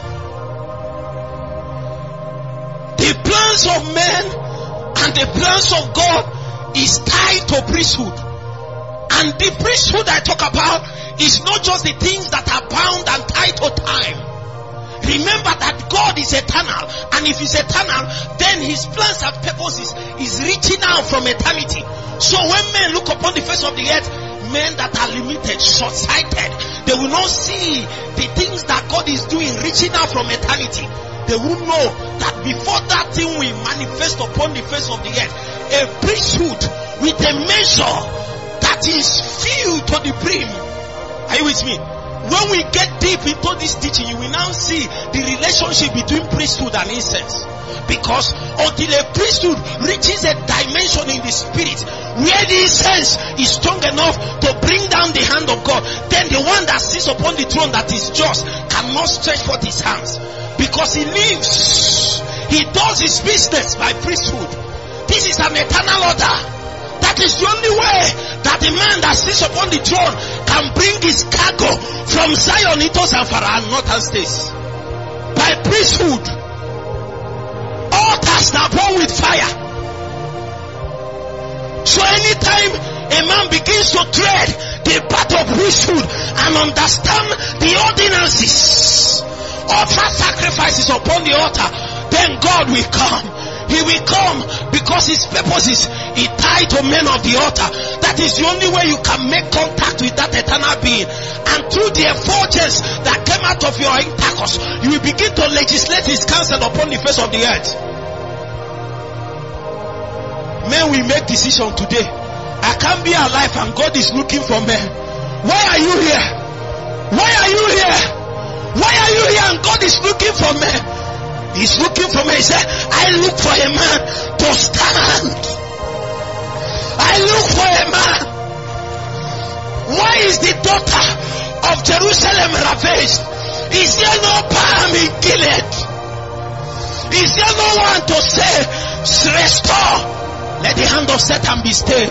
The plans of men and the plans of God is tied to priesthood. And the priesthood I talk about is not just the things that are bound and tied to time. Remember that God is eternal, and if he's eternal, then his plans and purposes is reaching out from eternity. So when men look upon the face of the earth, men that are limited, short-sighted, they will not see the things that God is doing reaching out from eternity. They will know that before that thing will manifest upon the face of the earth, a priesthood with a measure that is filled to the brim. Are you with me? When we get deep into this teaching, you will now see the relationship between priesthood and incense. Because until a priesthood reaches a dimension in the spirit where the incense is strong enough to bring down the hand of God, then the one that sits upon the throne that is just cannot stretch forth his hands. Because he lives, he does his business by priesthood. This is an eternal order. That is the only way that the man that sits upon the throne can bring his cargo from Zion into Zamfara and northern states. By priesthood. Altars are born with fire. So anytime a man begins to tread the path of priesthood and understand the ordinances, offer sacrifices upon the altar, then God will come. He will come because his purposes is tied to men of the altar. That is the only way you can make contact with that eternal being. And through the effulgence that came out of your intercourse, you will begin to legislate his counsel upon the face of the earth. Men will make decision today. I can't be alive and God is looking for men. Why are you here? Why are you here? Why are you here and God is looking for men? He's looking for me. He said, I look for a man to stand. I look for a man. Why is the daughter of Jerusalem ravaged? Is there no balm in Gilead? Is there no one to say, restore? Let the hand of Satan be stayed.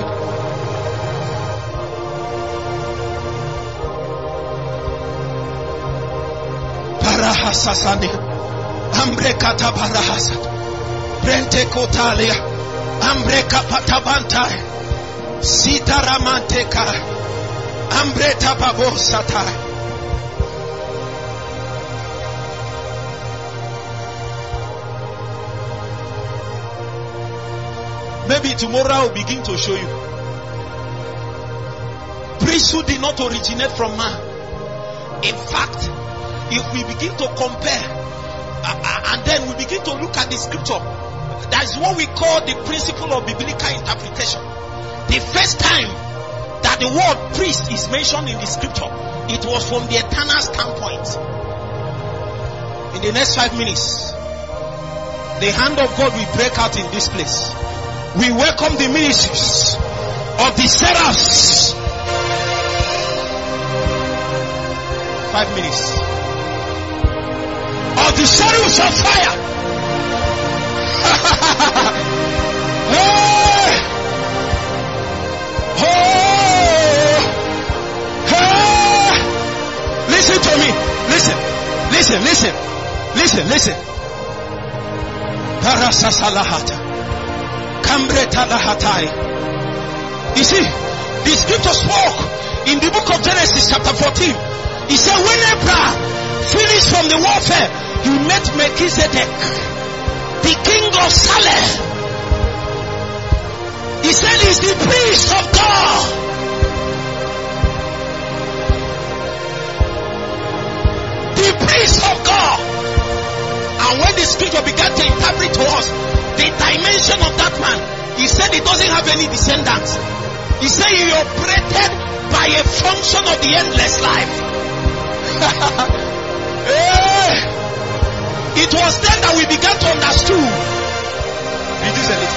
Parahasasani. Ambreka barahasa, Brente kotalia, Ambreka patabantai, Sitaramanteka, Ambreta babosata. Maybe tomorrow I'll begin to show you Priesthood did not originate from man. In fact, if we begin to compare and then we begin to look at the scripture, that is what we call the principle of biblical interpretation. The first time that the word priest is mentioned in the scripture, it was from the eternal standpoint. In the next 5 minutes, the hand of God will break out in this place. We welcome the ministries of the seraphs. 5 minutes. Of the seraphs of fire. Hey! Oh! Hey! Listen to me. Listen. Parasasalahata. Kambreta lahatai. You see, the scripture spoke in the book of Genesis chapter 14. He said when Abraham finished from the warfare, he met Melchizedek, the king of Salem. He said he's the priest of God. The priest of God. And when the scripture began to interpret to us the dimension of that man, he said he doesn't have any descendants. He said he operated by a function of the endless life. It was then that we began to understand. Reduce a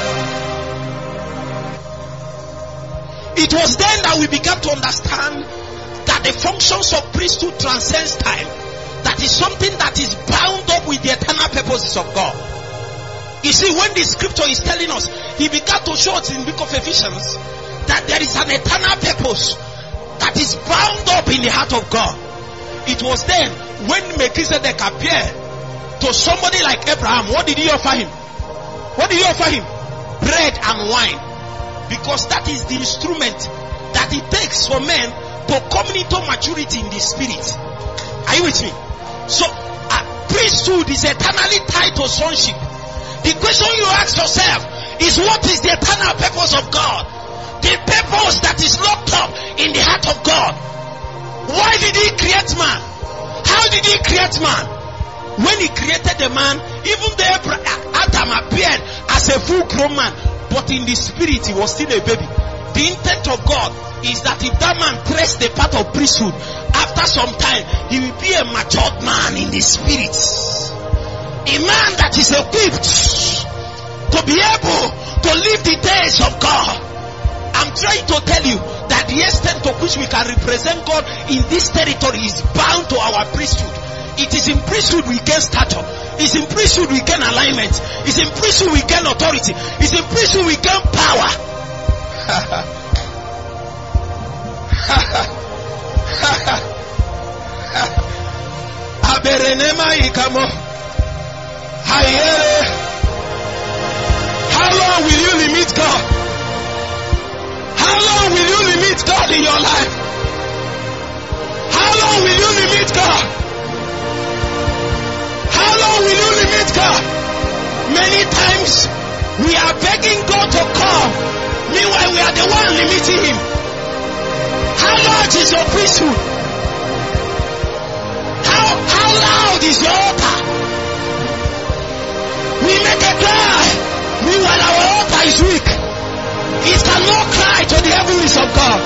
little. It was then that we began to understand that the functions of priesthood transcends time. That is something that is bound up with the eternal purposes of God. You see, when the scripture is telling us, he began to show us in the book of Ephesians that there is an eternal purpose that is bound up in the heart of God. It was then when Melchizedek appeared to somebody like Abraham, what did he offer him? What did he offer him? Bread and wine. Because that is the instrument that it takes for men to come into maturity in the spirit. Are you with me? So, priesthood is eternally tied to sonship. The question you ask yourself is, what is the eternal purpose of God? The purpose that is locked up in the heart of God. Why did he create man? How did he create man? When he created the man, even though Adam appeared as a full-grown man, but in the spirit he was still a baby. The intent of God is that if that man treads the path of priesthood, after some time he will be a matured man in the spirit. A man that is equipped to be able to live the days of God. I'm trying to tell you that the extent to which we can represent God in this territory is bound to our priesthood. It is in priesthood we gain stature. It's in priesthood we gain alignment. It's in priesthood we gain authority. It's in priesthood we gain power. How long will you limit God? How long will you limit God in your life? How long will you limit God? How long will you limit God? Many times we are begging God to come. Meanwhile, we are the one limiting him. How large is your priesthood? How loud is your altar? We make a cry. Meanwhile, our altar is weak. It cannot cry to the heavens of God.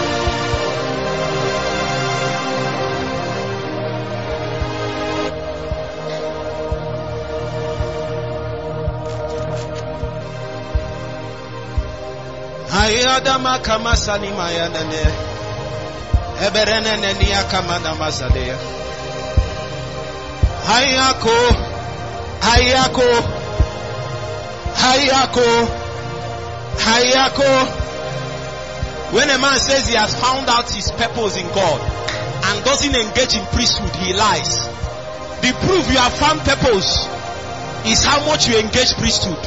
Hayadama kamasani mayanane. Eberene niya kamana masadea. Hayako. When a man says he has found out his purpose in God and doesn't engage in priesthood, he lies. The proof you have found purpose is how much you engage priesthood.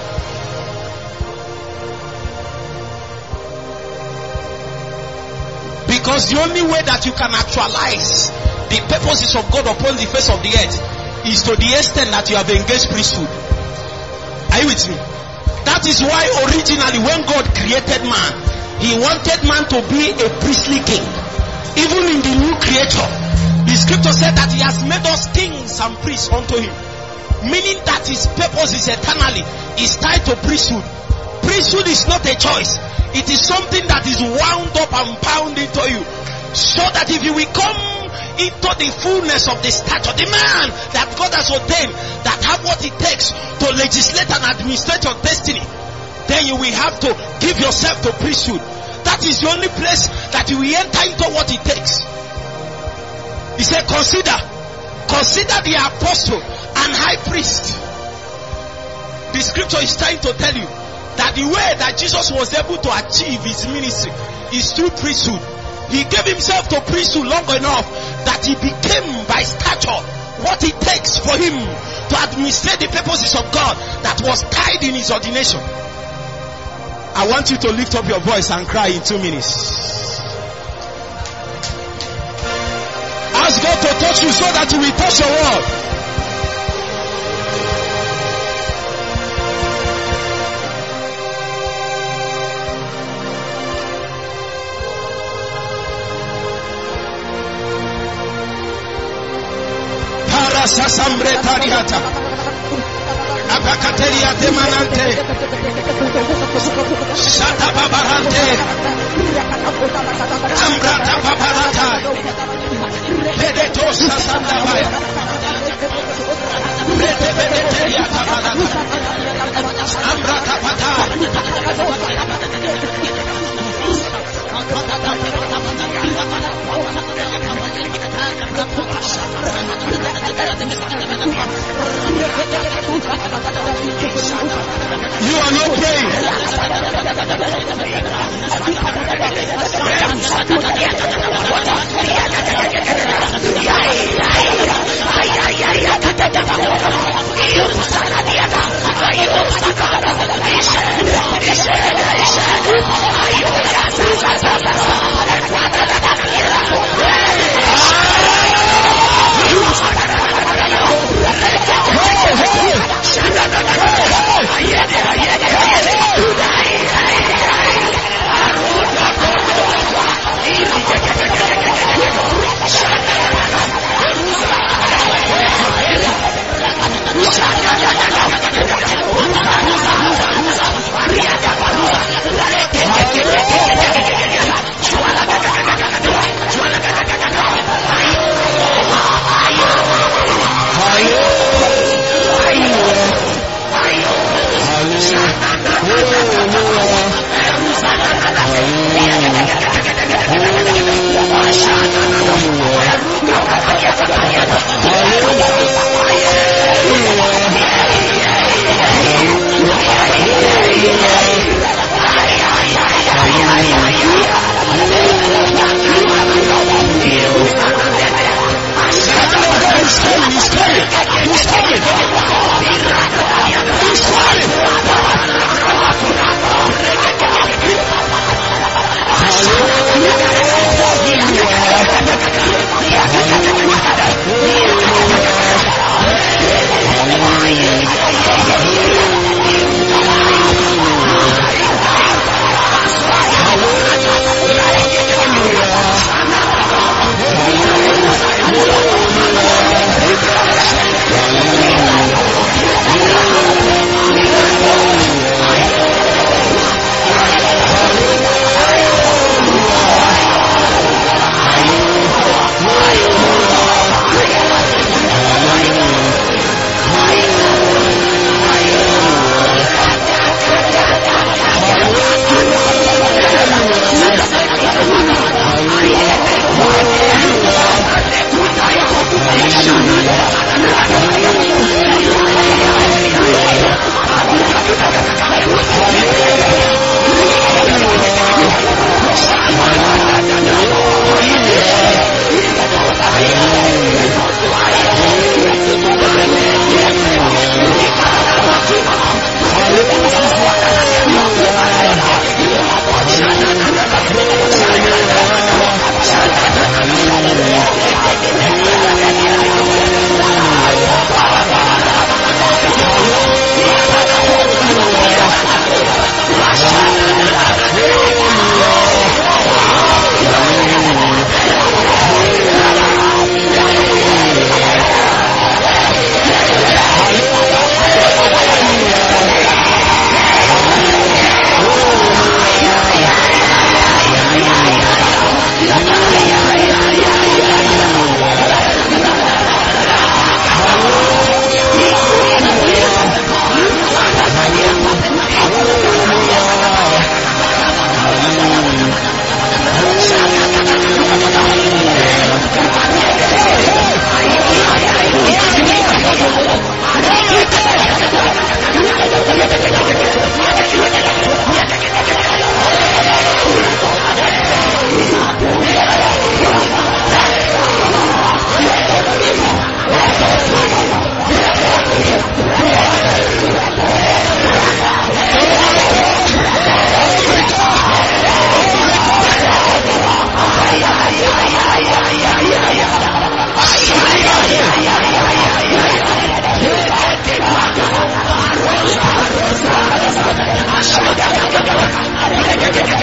Because the only way that you can actualize the purposes of God upon the face of the earth is to the extent that you have engaged priesthood. Are you with me? That is why originally when God created man, He wanted man to be a priestly king. Even in the new creature, the scripture said that he has made us kings and priests unto him. Meaning that his purpose is eternally, is tied to priesthood. Priesthood is not a choice. It is something that is wound up and bound into you. So that if you will come into the fullness of the stature, the man that God has ordained, that have what it takes to legislate and administrate your destiny, then you will have to give yourself to priesthood. That is the only place that you will enter into what it takes. He said, consider the apostle and high priest. The scripture is trying to tell you that the way that Jesus was able to achieve his ministry is through priesthood. He gave himself to priesthood long enough that he became by stature what it takes for him to administrate the purposes of God that was tied in his ordination. I want you to lift up your voice and cry in 2 minutes. Ask God to touch you so that you will touch your world. Parasasambre tariata. Abakateria demanante. Shata babarante. Ambrata babarata. Pedeto sasandabaya. Redebedeteria tabalata. Ambrata pata. You are not praying.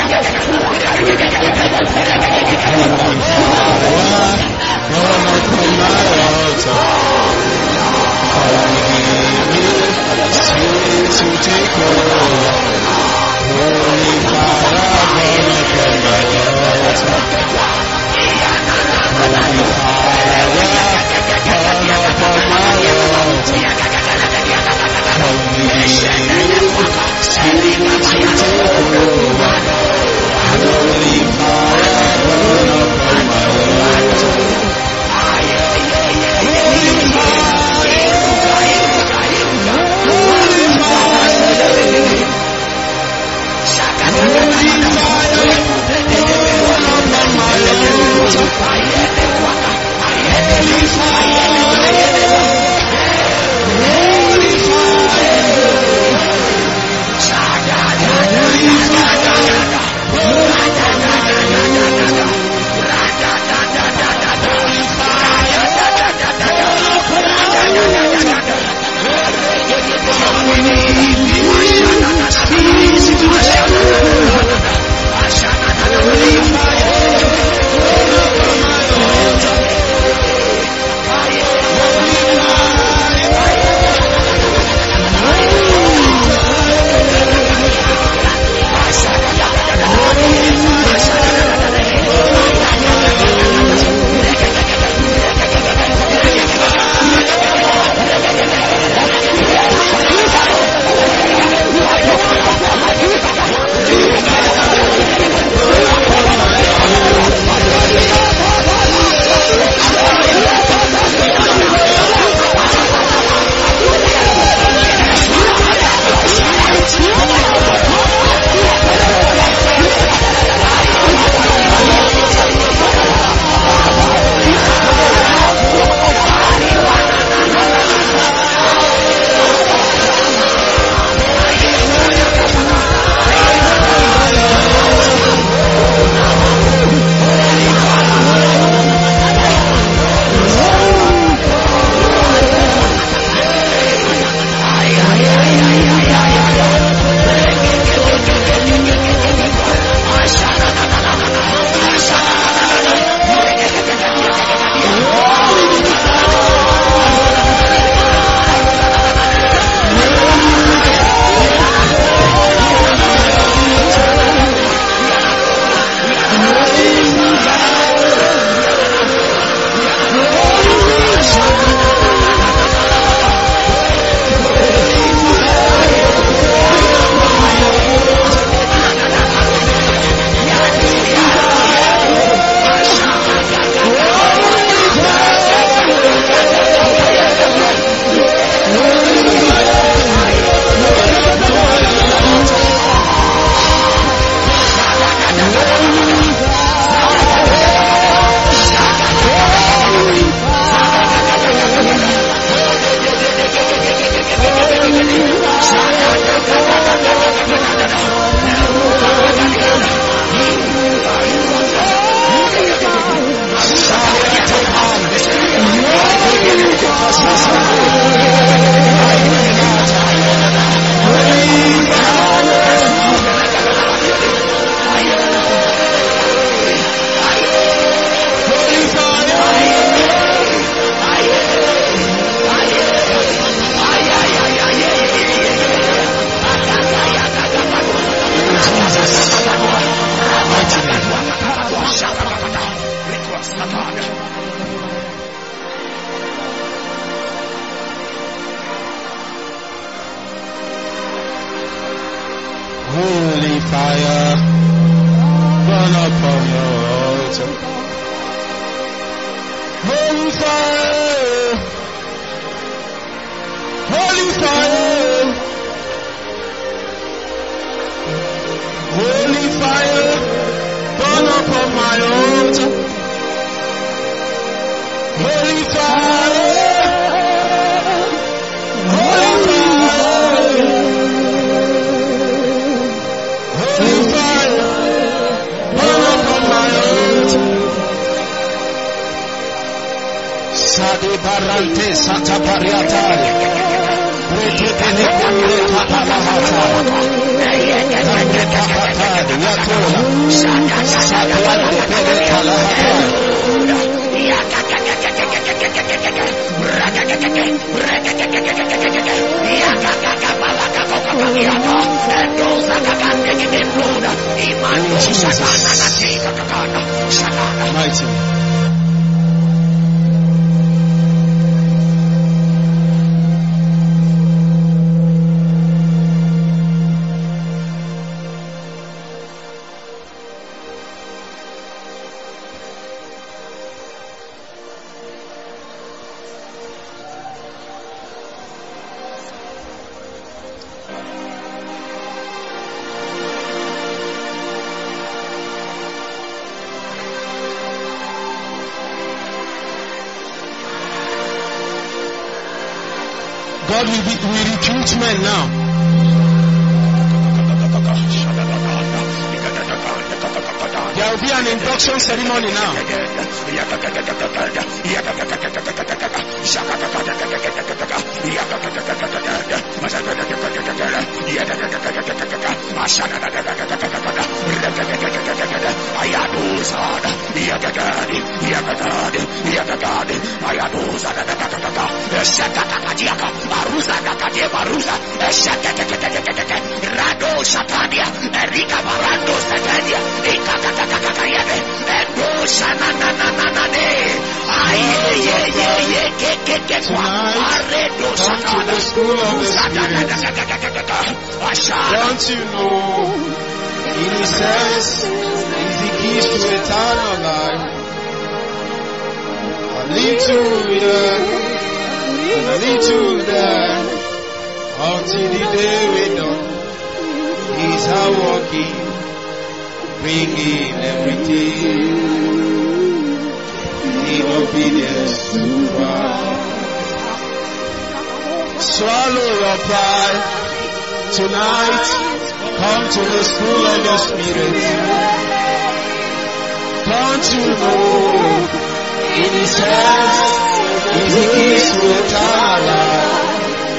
Holy fire, burn upon your altar. Holy fire, holy fire, holy fire, burn upon my altar. Holy fire, holy fire, holy fire, burn upon my altar. Sadi barante sata pariatale, brete tene kunde kapalahata, dande kapatade yatola. Mighty. God will recruit men now. There will be an induction ceremony now. Don't you know, in His hands is the keys to eternal life. A little here, and a little there, until the day we're done. He's our walking, bringing everything in obedience to God. Swallow your pride tonight. Come to the school of the Spirit. Don't you know, in His hands is the keys to eternal life.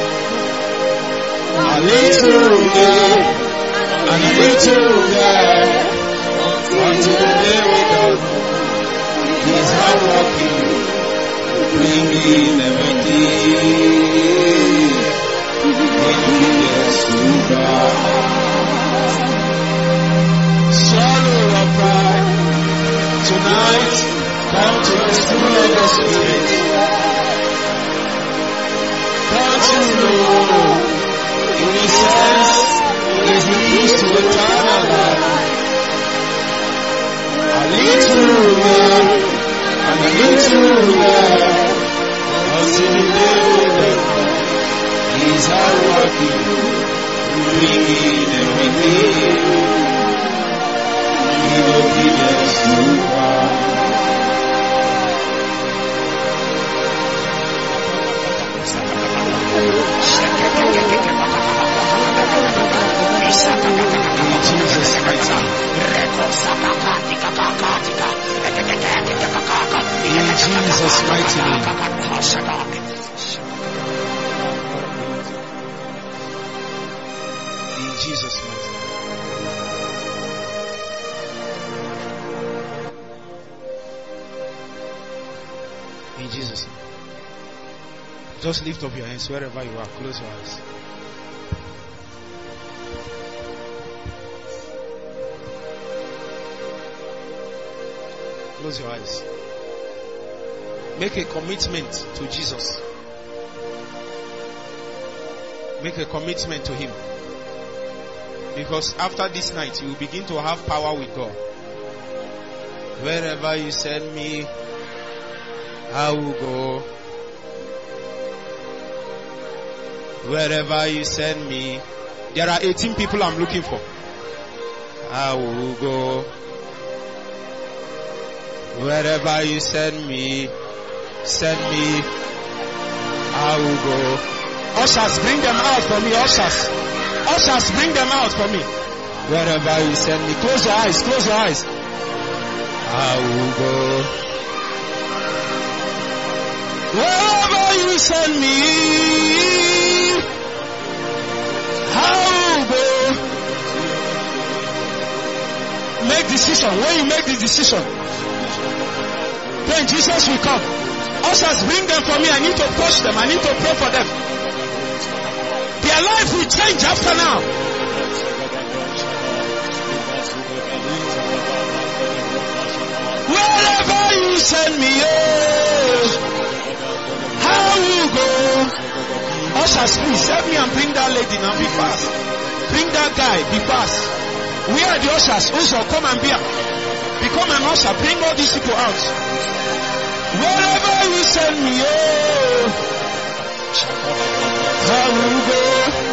A little here, and a little there, until the day we don't know. He's hard working, bringing everything in obedience to God. Swallow your pride tonight. Come to the school of the Spirit. Don't you know, in His hands is the keys to eternal life. A little here, and a little there, until the day we don't know. He's hard working, bringing everything in obedience to God. In Jesus' mighty name. In Jesus' mighty name. In Jesus' name. Just lift up your hands wherever you are. Close your eyes. Close your eyes. Make a commitment to Jesus. Make a commitment to Him. Because after this night, you will begin to have power with God. Wherever you send me, I will go. Wherever you send me. There are 18 people I'm looking for. I will go. Wherever you send me, I will go. Ushers, bring them out for me, ushers. Ushers, bring them out for me. Wherever you send me. Close your eyes, close your eyes. I will go. Wherever you send me, I will go. Make decisions decision. When you make the decision, then Jesus will come. Ushers, bring them for me. I need to touch them. I need to pray for them. Their life will change after now. Wherever you send me, I will go. Ushers, please help me and bring that lady now. Be fast. Bring that guy. Be fast. Where are the ushers? Usher, come and be. Become an usher. Bring all these people out. Wherever you send me, I will go.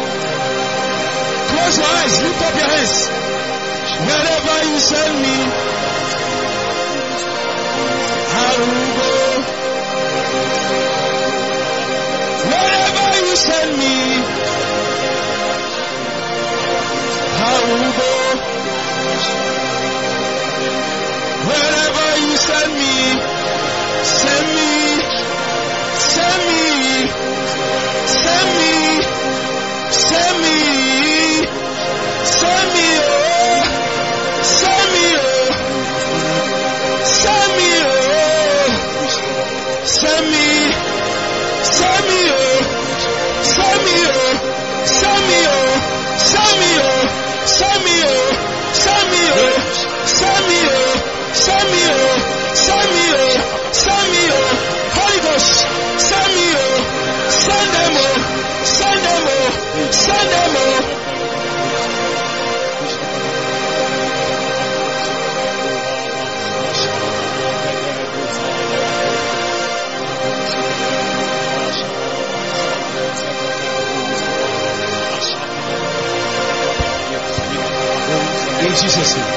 Close your eyes. Lift up your hands. Wherever you send me, I will go. Wherever you send me, I will go. Wherever you send me, send me, send me, send me, send me, send me, oh, send me, oh, send me, oh, send me, send me, oh, send me, oh, send me, oh, send me, oh, send me, oh, send me, oh, send me, oh, send me, oh, send me, oh, send me, oh, Holy Ghost, send me, oh, send them, oh, send them, oh, send them, oh. In Jesus' name.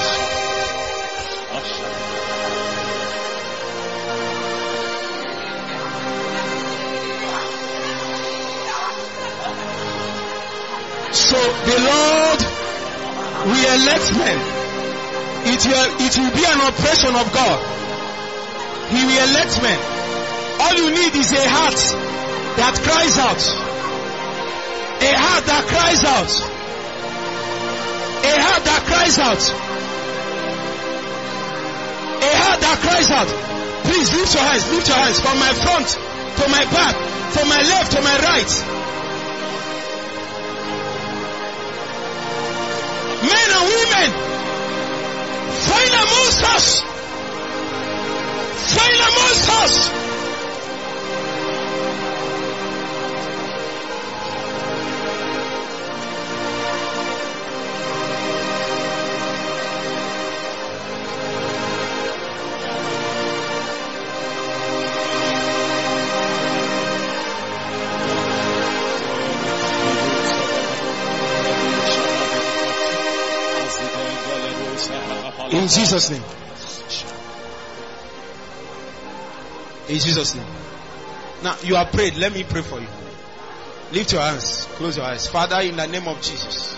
So the Lord will elect men. It will be an operation of God. He will elect men. All you need is a heart that cries out. A heart that cries out. A heart that cries out. A heart that cries out. Please lift your hands. Lift your hands from my front to my back, from my left to my right. Men and women, find amongst us. Find amongst us. In Jesus' name. In Jesus' name. Now you are prayed. Let me pray for you. Lift your hands. Close your eyes. Father, in the name of Jesus.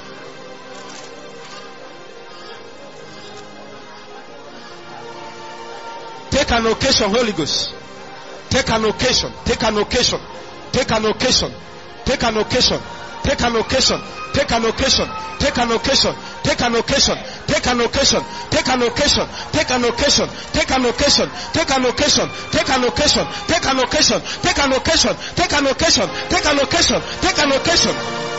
Take an occasion, Holy Ghost. Take an occasion. Take an occasion. Take an occasion. Take an occasion. Take an occasion. Take an occasion. Take an occasion. Take an occasion. Take an occasion. Take an occasion. Take an occasion. Take an occasion. Take an occasion. Take an occasion. Take an occasion. Take an occasion. Take an occasion. Take an occasion. Take an occasion.